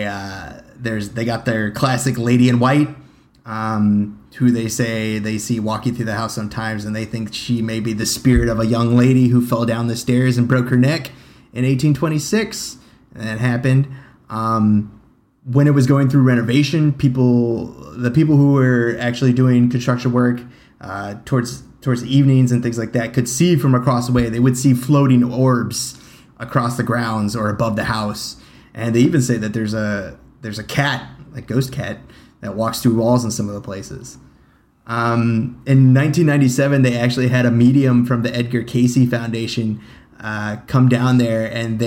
they got their classic lady in white, who they say they see walking through the house sometimes, and they think she may be the spirit of a young lady who fell down the stairs and broke her neck in 1826. And that happened. When it was going through renovation, the people who were actually doing construction work towards the evenings and things like that could see from across the way. They would see floating orbs across the grounds or above the house. And they even say that there's a cat, a ghost cat, that walks through walls in some of the places. In 1997, they actually had a medium from the Edgar Cayce Foundation come down there, and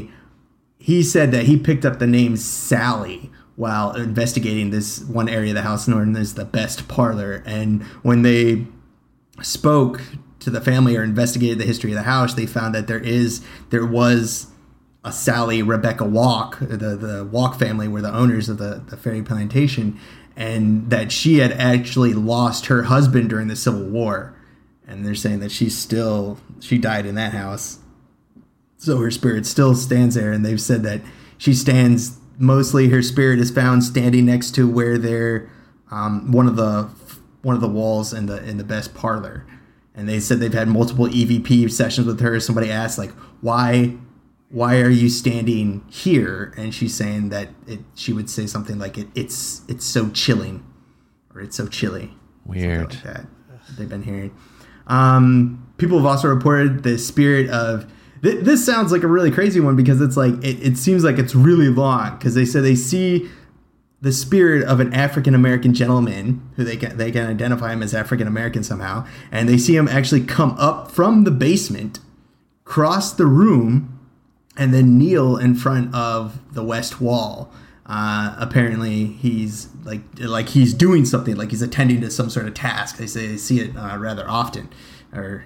he said that he picked up the name Sally while investigating this one area of the house known as the Best Parlor. And when they spoke to the family or investigated the history of the house, they found that there was a Sally Rebecca Walk. The Walk family were the owners of the Ferry Plantation, and that she had actually lost her husband during the Civil War. And they're saying that she died in that house. So her spirit still stands there, and they've said that she stands, mostly her spirit is found standing next to where they're one of the walls in the Best Parlor. And they said they've had multiple EVP sessions with her. Somebody asked, like, why are you standing here? And she's saying that she would say something like it's so chilling, or it's so chilly.
Weird.
Like that they've been hearing. People have also reported the spirit of. This sounds like a really crazy one because it's like it seems like it's really long, because they say they see the spirit of an African American gentleman who they can identify him as African American somehow, and they see him actually come up from the basement, cross the room, and then kneel in front of the west wall. apparently he's like he's doing something, like he's attending to some sort of task. They say they see it rather often, or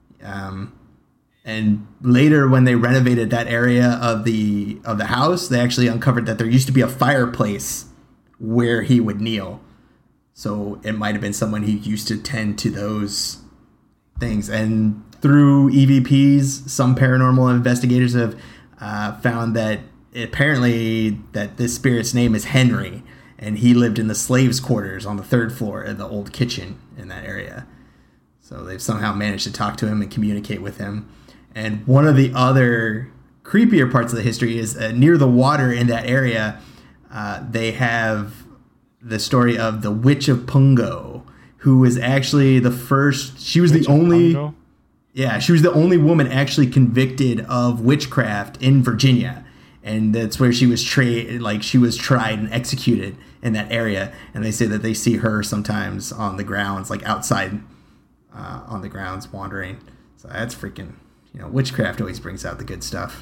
and later when they renovated that area of the house, they actually uncovered that there used to be a fireplace where he would kneel. So it might have been someone who used to tend to those things. And through EVPs, some paranormal investigators have found that apparently that this spirit's name is Henry, and he lived in the slaves' quarters on the 3rd floor of the old kitchen in that area. So they've somehow managed to talk to him and communicate with him. And one of the other creepier parts of the history is near the water in that area, they have the story of the Witch of Pungo, who was actually the first. She was the only. Pungo? Yeah, she was the only woman actually convicted of witchcraft in Virginia, and that's where she was tried and executed in that area. And they say that they see her sometimes on the grounds, like outside on the grounds, wandering. So that's freaking. Witchcraft always brings out the good stuff.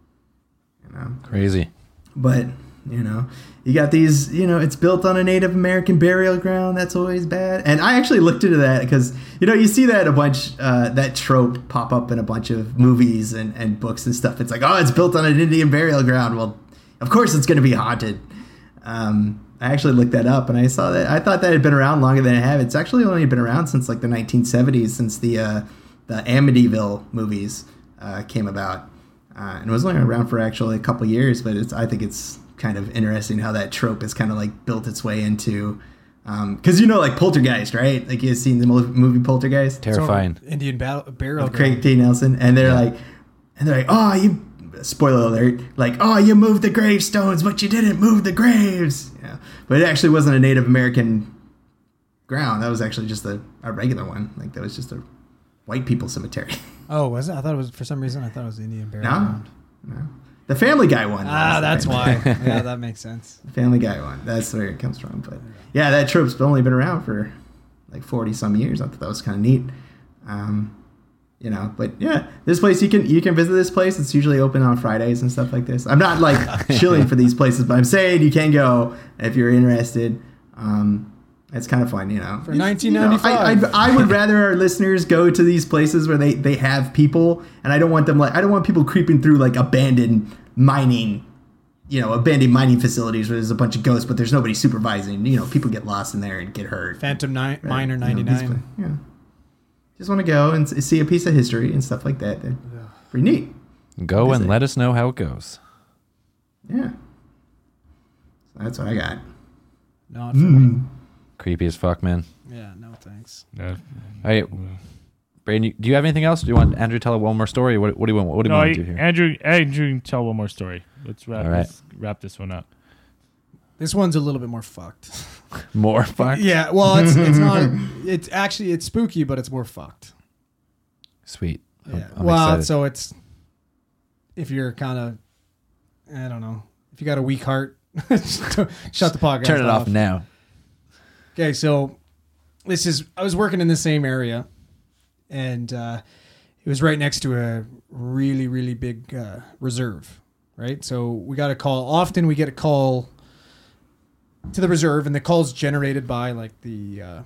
Crazy.
But you got these. It's built on a Native American burial ground. That's always bad. And I actually looked into that because you see that a bunch, that trope pop up in a bunch of movies and books and stuff. It's like, oh, it's built on an Indian burial ground. Well, of course it's going to be haunted. I actually looked that up and I saw that. I thought that had been around longer than it had. It's actually only been around since like the 1970s, since the Amityville movies came about. And it was only around for actually a couple years, but I think it's kind of interesting how that trope has kind of like built its way into, because like Poltergeist, right? Like you've seen the movie Poltergeist.
Terrifying.
So, Indian burial
with Craig T. Nelson, and they're like, oh, you, spoiler alert, like, oh, you moved the gravestones, but you didn't move the graves. Yeah, but it actually wasn't a Native American ground. That was actually just a regular one. Like that was just a white people cemetery.
Oh, was it? I thought it was, for some reason, I thought it was the Indian burial ground.
No. The Family Guy one.
That's why. Yeah, that makes sense.
The Family Guy one. That's where it comes from. But yeah, that trope's only been around for like 40 some years. I thought that was kind of neat. But yeah, this place, you can visit this place. It's usually open on Fridays and stuff like this. I'm not like chilling for these places, but I'm saying you can go if you're interested. It's kind of fun, For
$19.95.
I would rather our listeners go to these places where they have people, and I don't want people creeping through like abandoned mining facilities where there's a bunch of ghosts, but there's nobody supervising. People get lost in there and get hurt.
Phantom Miner 99.
Yeah. Just want to go and see a piece of history and stuff like that. They're pretty neat.
Go and let us know how it goes.
Yeah. So that's what I got.
Not for me.
Creepy as fuck, man.
Yeah, no thanks.
All right, Braden, do you have anything else? Do you want Andrew to tell one more story? What do you want? What do you want to do here?
Andrew, can tell one more story. Let's wrap this one up.
This one's a little bit more fucked.
More fucked?
Yeah. Well, it's not. It's actually it's spooky, but it's more fucked.
Sweet.
Yeah. Well, so it's if you're kind of, I don't know, if you got a weak heart, shut the podcast.
Turn it off now.
Okay, so I was working in the same area, and it was right next to a really, really big reserve, right? So we got a call. Often we get a call to the reserve, and the call's generated by like a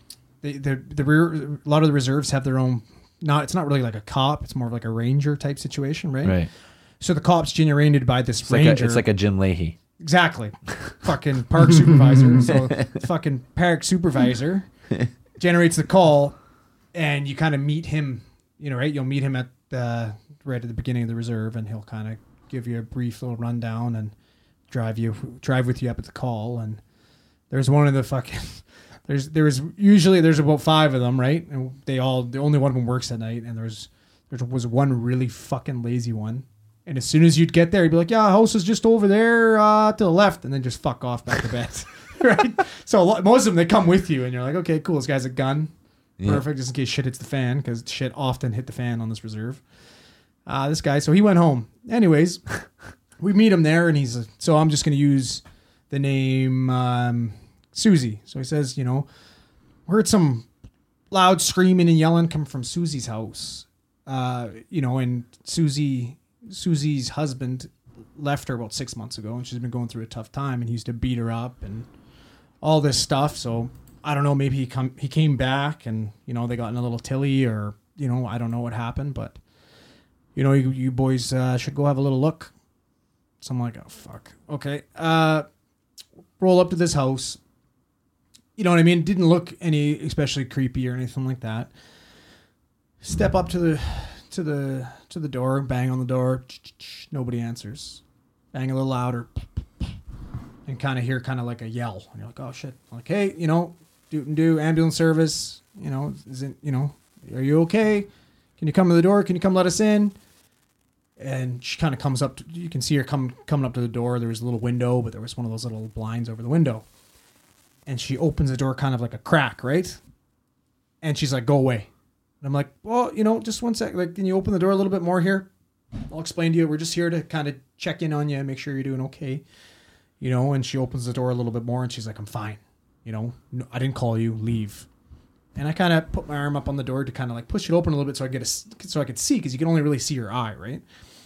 lot of the reserves have their own. It's not really like a cop. It's more of like a ranger type situation, right?
Right.
So the cop's generated by this ranger.
It's like a Jim Leahy.
Exactly. Fucking park supervisor. So fucking park supervisor generates the call, and you kind of meet him, right? You'll meet him right at the beginning of the reserve, and he'll kind of give you a brief little rundown and drive with you up at the call. And there's one of the fucking there's about 5 of them, right? And the only one of them works at night, and there was one really fucking lazy one. And as soon as you'd get there, he'd be like, yeah, house is just over there to the left, and then just fuck off back to bed. Right? So most of them, they come with you, and you're like, okay, cool, this guy's a gun. Yeah. Perfect, just in case shit hits the fan, because shit often hit the fan on this reserve. This guy, so he went home. Anyways, we meet him there, and so I'm just going to use the name Susie. So he says, heard some loud screaming and yelling come from Susie's house. And Susie's husband left her about 6 months ago, and she's been going through a tough time, and he used to beat her up and all this stuff. So I don't know, maybe he came back and, you know, they got in a little tilly, or, you know, I don't know what happened, but, you know, you boys should go have a little look. So I'm like, oh, fuck. Okay. Roll up to this house. You know what I mean? It didn't look any especially creepy or anything like that. Step up to the door, bang on the door. Nobody answers. Bang a little louder. And kind of hear kind of like a yell. And you're like, oh shit. I'm like, hey, you know, do ambulance service. You know, are you okay? Can you come to the door? Can you come let us in? And she kind of comes up. You can see her coming up to the door. There was a little window, but there was one of those little blinds over the window. And she opens the door kind of like a crack, right? And she's like, go away. And I'm like, well, you know, just one sec. Like, can you open the door a little bit more here? I'll explain to you. We're just here to kind of check in on you and make sure you're doing okay. You know, and she opens the door a little bit more and she's like, I'm fine. You know, no, I didn't call you. Leave. And I kind of put my arm up on the door to kind of like push it open a little bit so I could see, because you can only really see her eye, right?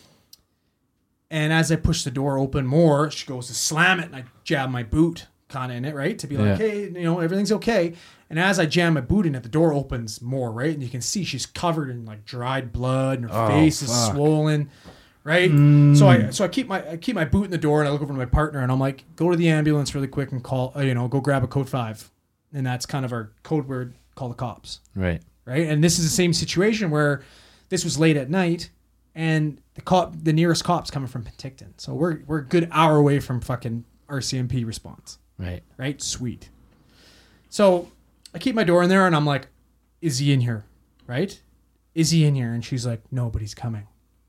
And as I push the door open more, she goes to slam it, and I jab my boot kind of in it, right? To be like, hey, you know, everything's okay. And as I jam my boot in it, the door opens more, right? And you can see she's covered in like dried blood, and her face is swollen, right? So I keep my boot in the door, and I look over to my partner, and I'm like, go to the ambulance really quick and call, go grab a code 5. And that's kind of our code word, call the cops.
Right.
Right. And this is the same situation where this was late at night, and the nearest cop's coming from Penticton. So we're a good hour away from fucking RCMP response.
Right.
Right. Sweet. So I keep my door in there, and I'm like, is he in here? Right. Is he in here? And she's like, no, but he's coming.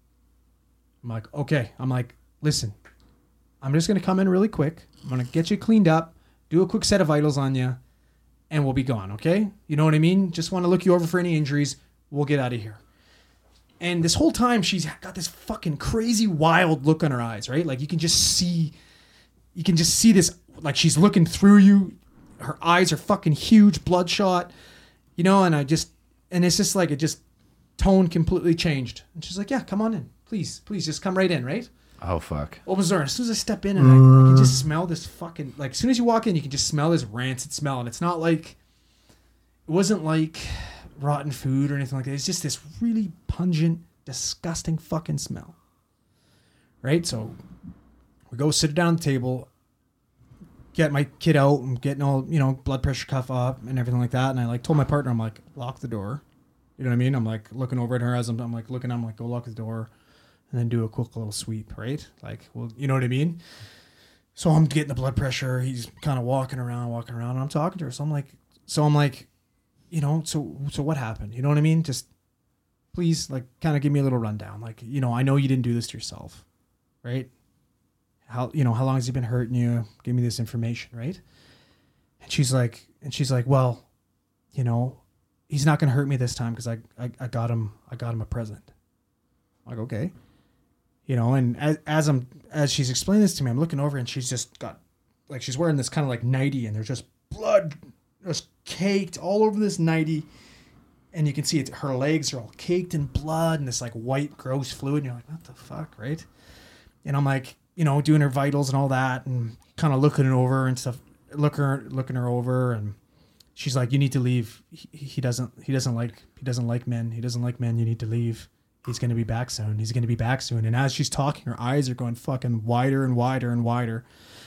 I'm like, okay. I'm like, listen, I'm just going to come in really quick. I'm going to get you cleaned up, do a quick set of vitals on you, and we'll be gone, okay? You know what I mean? Just want to look you over for any injuries. We'll get out of here. And this whole time, she's got this fucking crazy wild look in her eyes, right? Like you can just see this, like she's looking through you. Her eyes are fucking huge, bloodshot, you know, and it's just like, it just tone completely changed. And she's like, yeah, come on in. Please, just come right in, right?
Oh, fuck.
Opens the door. As soon as I step in, and I can just smell this fucking, like, as soon as you walk in, you can just smell this rancid smell. And it's not like, it wasn't like rotten food or anything like that. It's just this really pungent, disgusting fucking smell. Right? So we go sit down at the table, get my kid out, and getting all, you know, blood pressure cuff up and everything like that. And I like told my partner, I'm like, lock the door. You know what I mean? I'm like looking over at her as I'm like looking, I'm like, go lock the door. And then do a quick little sweep, right? Like, well, you know what I mean? So I'm getting the blood pressure. He's kind of walking around, and I'm talking to her. So I'm like, you know, so what happened? You know what I mean? Just please, like, kind of give me a little rundown. Like, you know, I know you didn't do this to yourself, right? How long has he been hurting you? Give me this information, right? And she's like, well, you know, he's not going to hurt me this time because I got him a present. I'm like, okay. You know, and as she's explaining this to me, I'm looking over, and she's just got, like, she's wearing this kind of like nightie, and there's just blood just caked all over this nightie, and you can see her legs are all caked in blood and this like white gross fluid, and you're like, what the fuck, right? And I'm like, you know, doing her vitals and all that, and kind of looking her over and stuff, looking her over, and she's like, you need to leave. He doesn't like men. He doesn't like men. You need to leave. He's going to be back soon. And as she's talking, her eyes are going fucking wider and wider and wider.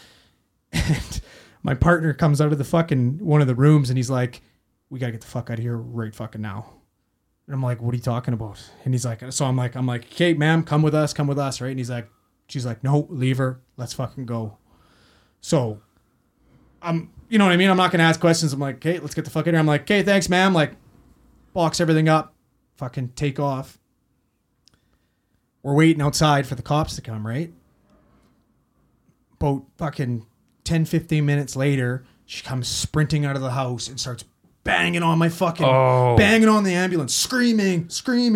And my partner comes out of the fucking one of the rooms, and he's like, we got to get the fuck out of here right fucking now. And I'm like, what are you talking about? And he's like, so I'm like, okay, ma'am, come with us, right? And she's like, no, leave her. Let's fucking go. So you know what I mean? I'm not going to ask questions. I'm like, okay, let's get the fuck out of here. I'm like, okay, thanks, ma'am. Like, box everything up, fucking take off. We're waiting outside for the cops to come, right? About fucking 10, 15 minutes later, she comes sprinting out of the house and starts banging on banging on the ambulance, screaming.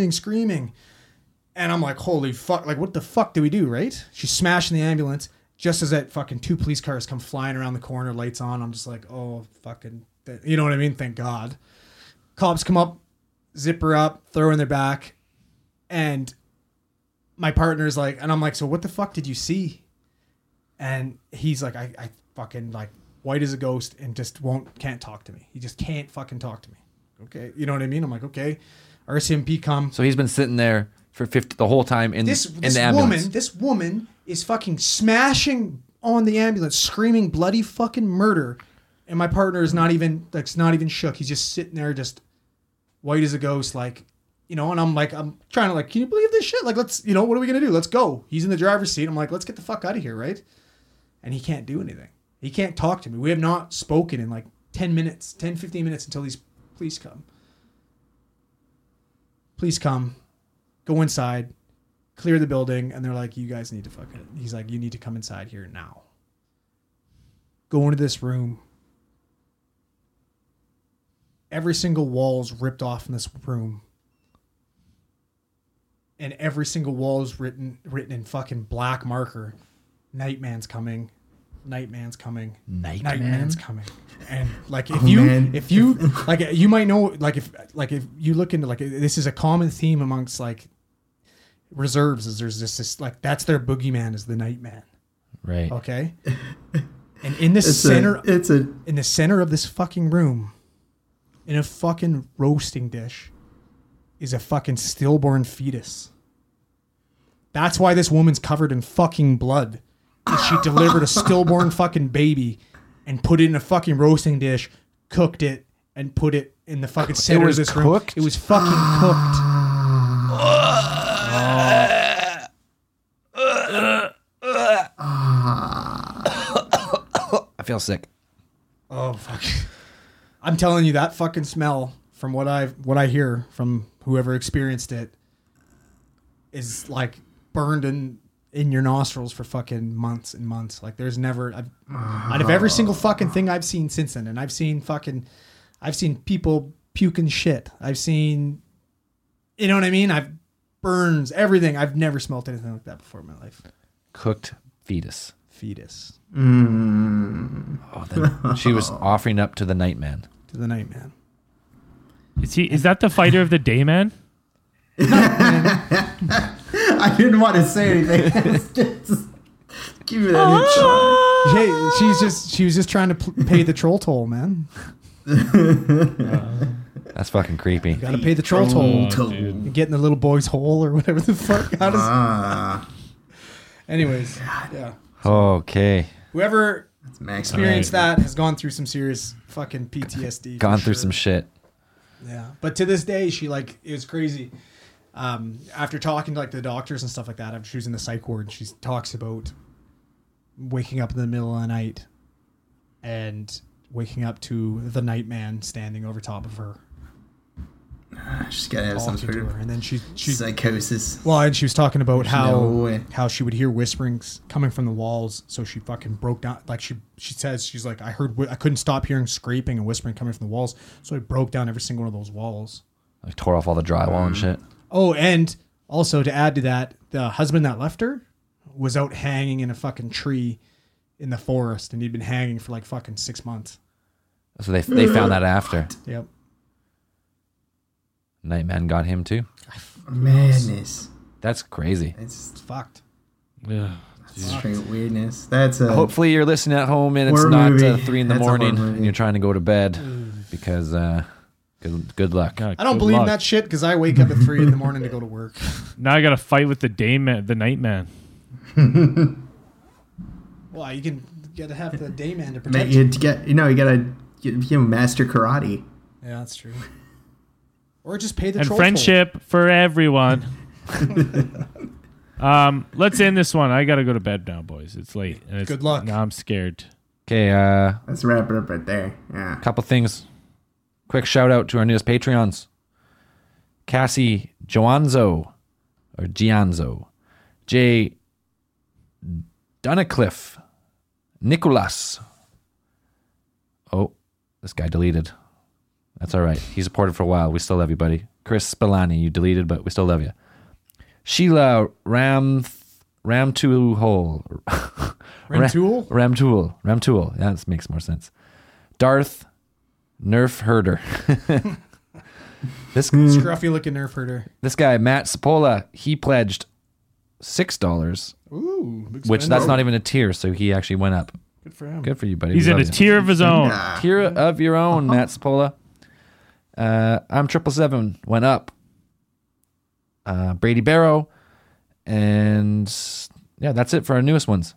And I'm like, holy fuck, like, what the fuck do we do, right? She's smashing the ambulance just as that fucking 2 police cars come flying around the corner, lights on. I'm just like, oh, fucking, you know what I mean? Thank God. Cops come up, zip her up, throw her in their back, and my partner's like, and I'm like, so what the fuck did you see? And he's like, I fucking like white as a ghost and just can't talk to me. He just can't fucking talk to me. Okay. You know what I mean? I'm like, okay. RCMP come.
So he's been sitting there for the whole time in the ambulance.
This woman is fucking smashing on the ambulance, screaming bloody fucking murder. And my partner is not even shook. He's just sitting there, just white as a ghost, like, you know. And I'm trying to like, can you believe this shit? Like, let's, you know, what are we gonna do? Let's go. He's in the driver's seat. I'm like, let's get the fuck out of here, right? And he can't do anything. He can't talk to me. We have not spoken in like 15 minutes until these police come. Please come, go inside, clear the building, and they're like, you guys need to fucking. He's like, you need to come inside here now. Go into this room. Every single wall is ripped off in this room. And every single wall is written in fucking black marker. Nightman's coming. Nightman's coming. Nightman's coming. And like if you like you might know like if you look into like this is a common theme amongst like reserves is there's this like that's their boogeyman is the Nightman.
Right.
Okay. And in the in the center of this fucking room, in a fucking roasting dish, is a fucking stillborn fetus. That's why this woman's covered in fucking blood. She delivered a stillborn fucking baby and put it in a fucking roasting dish, cooked it, and put it in the fucking center of this room. It was fucking cooked.
I feel sick.
Oh fuck! I'm telling you that fucking smell from what I hear from whoever experienced it is like burned in your nostrils for fucking months and months. Like there's never out of every single fucking thing I've seen since then, and I've seen people puking shit. I've seen, you know what I mean? I've burns, everything. I've never smelled anything like that before in my life.
Cooked fetus.
Oh,
then she was offering up to the Nightman.
To the Nightman.
Is that the fighter of the day, man?
I didn't want to say anything. Just give me that shot.
Hey, she was just trying to pay the troll toll, man.
That's fucking creepy.
You gotta pay the troll toll.
Oh,
Get in the little boy's hole or whatever the fuck. How does? Anyways, yeah.
Okay.
Whoever experienced
Right.
that has gone through some serious fucking PTSD.
Gone through some shit.
Yeah, but to this day, she like it was crazy. After talking to like the doctors and stuff like that, after she was in the psych ward, she talks about waking up in the middle of the night and waking up to the Nightman standing over top of her.
She's gotta have some sort of
and then she
psychosis.
Well, and she was talking about
No way.
how she would hear whisperings coming from the walls, so she fucking broke down. Like she says, she's like, I couldn't stop hearing scraping and whispering coming from the walls, so I broke down every single one of those walls.
Like tore off all the drywall and shit.
Oh, and also to add to that, the husband that left her was out hanging in a fucking tree in the forest, and he'd been hanging for like fucking 6 months.
So they found that after.
Yep.
Nightman got him too.
Madness.
That's crazy.
It's
Fucked.
Yeah.
straight weirdness. That's a
Hopefully you're listening at home and it's
horror
not
movie.
3 in the
That's a horror
morning
movie.
and you're trying to go to bed because good luck.
God,
I don't
good
believe
luck.
that shit because I wake up at 3 in the morning to go to work.
Now I got to fight with the Nightman.
Well, you gotta have the dayman to
But
protect
you
you.
gotta master karate.
Yeah, that's true. Or just pay the
And
troll
friendship for everyone. Let's end this one. I got to go to bed now, boys. It's late. And it's,
Good luck.
Now I'm scared.
Okay,
Let's wrap it up right there. Yeah.
couple things. Quick shout out to our newest Patreons. Cassie Gianzo, Jay Dunicliffe, Nicholas. Oh, this guy deleted. That's all right. He supported for a while. We still love you, buddy. Chris Spillani, you deleted, but we still love you. Sheila Ramtool. Ramtool. Yeah, this makes more sense. Darth Nerf Herder.
Scruffy looking nerf herder.
This guy, Matt Sapola, he pledged $6,
Ooh, big
which
spender.
that's not even a tier, so he actually went up.
Good for him.
Good for you, buddy.
He's
We
in a
love you.
tier of his own.
Tier of your own, Matt Spola. I'm 777 went up. Brady Barrow, and yeah, that's it for our newest ones.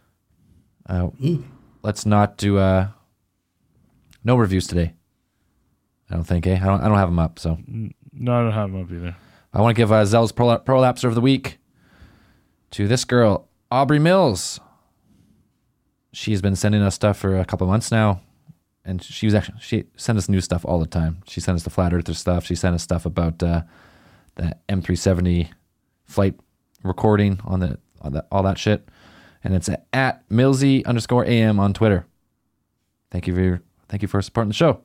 Let's not do no reviews today. I don't think. I don't have them up. So
No, I don't have him up either.
I want to give Zell's prolapser of the week to this girl, Aubrey Mills. She's been sending us stuff for a couple months now, and she sent us new stuff all the time. She sent us the Flat Earther stuff. She sent us stuff about the M370 flight recording on all that shit, and it's at Millsy_AM on Twitter. Thank you for supporting the show.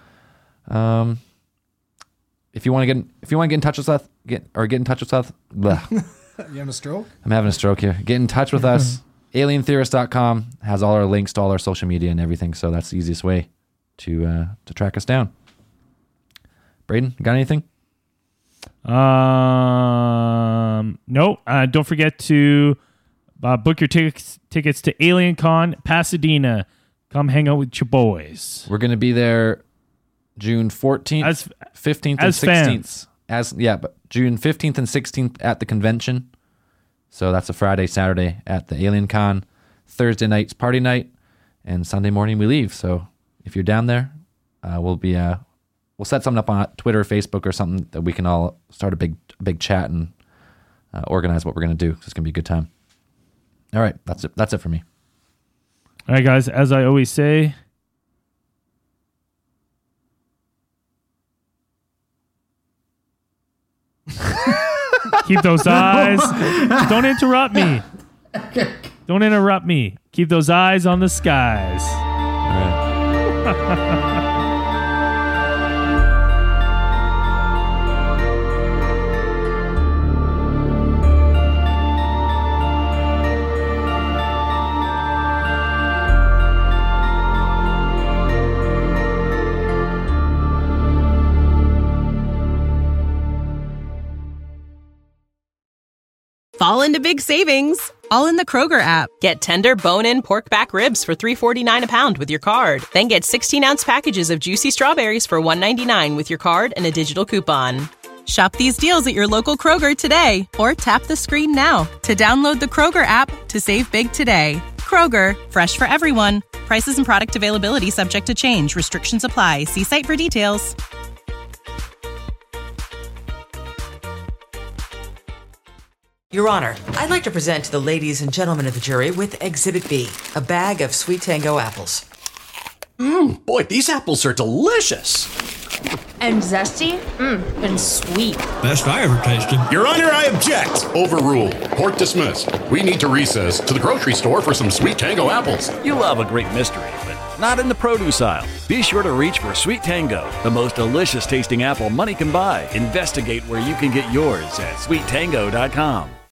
If you want to get in touch with us, get in touch with us. Blah.
You having a stroke?
I'm having a stroke here. Get in touch with us. AlienTheorist.com has all our links to all our social media and everything, so that's the easiest way to track us down. Braden, got anything?
No. Don't forget to book your tickets to AlienCon Pasadena. Come hang out with your boys.
We're going to be there June 14th, 15th, and 16th. But June 15th and 16th at the convention. So that's a Friday, Saturday at the AlienCon. Thursday night's party night, and Sunday morning we leave. So if you're down there, we'll set something up on Twitter or Facebook or something that we can all start a big chat and organize what we're going to do. It's going to be a good time. All right, that's it. That's it for me.
All right, guys. As I always say, keep those eyes. Don't interrupt me. Don't interrupt me. Keep those eyes on the skies.
All right.
Fall into big savings, all in the Kroger app. Get tender bone-in pork back ribs for $3.49 a pound with your card. Then get 16-ounce packages of juicy strawberries for $1.99 with your card and a digital coupon. Shop these deals at your local Kroger today, or tap the screen now to download the Kroger app to save big today. Kroger, fresh for everyone. Prices and product availability subject to change. Restrictions apply. See site for details.
Your Honor, I'd like to present to the ladies and gentlemen of the jury with Exhibit B, a bag of Sweet Tango apples.
Boy, these apples are delicious.
And zesty? And sweet.
Best I ever tasted.
Your Honor, I object. Overruled. Court dismissed. We need to recess to the grocery store for some Sweet Tango apples.
You love a great mystery, but not in the produce aisle. Be sure to reach for Sweet Tango, the most delicious tasting apple money can buy. Investigate where you can get yours at sweettango.com.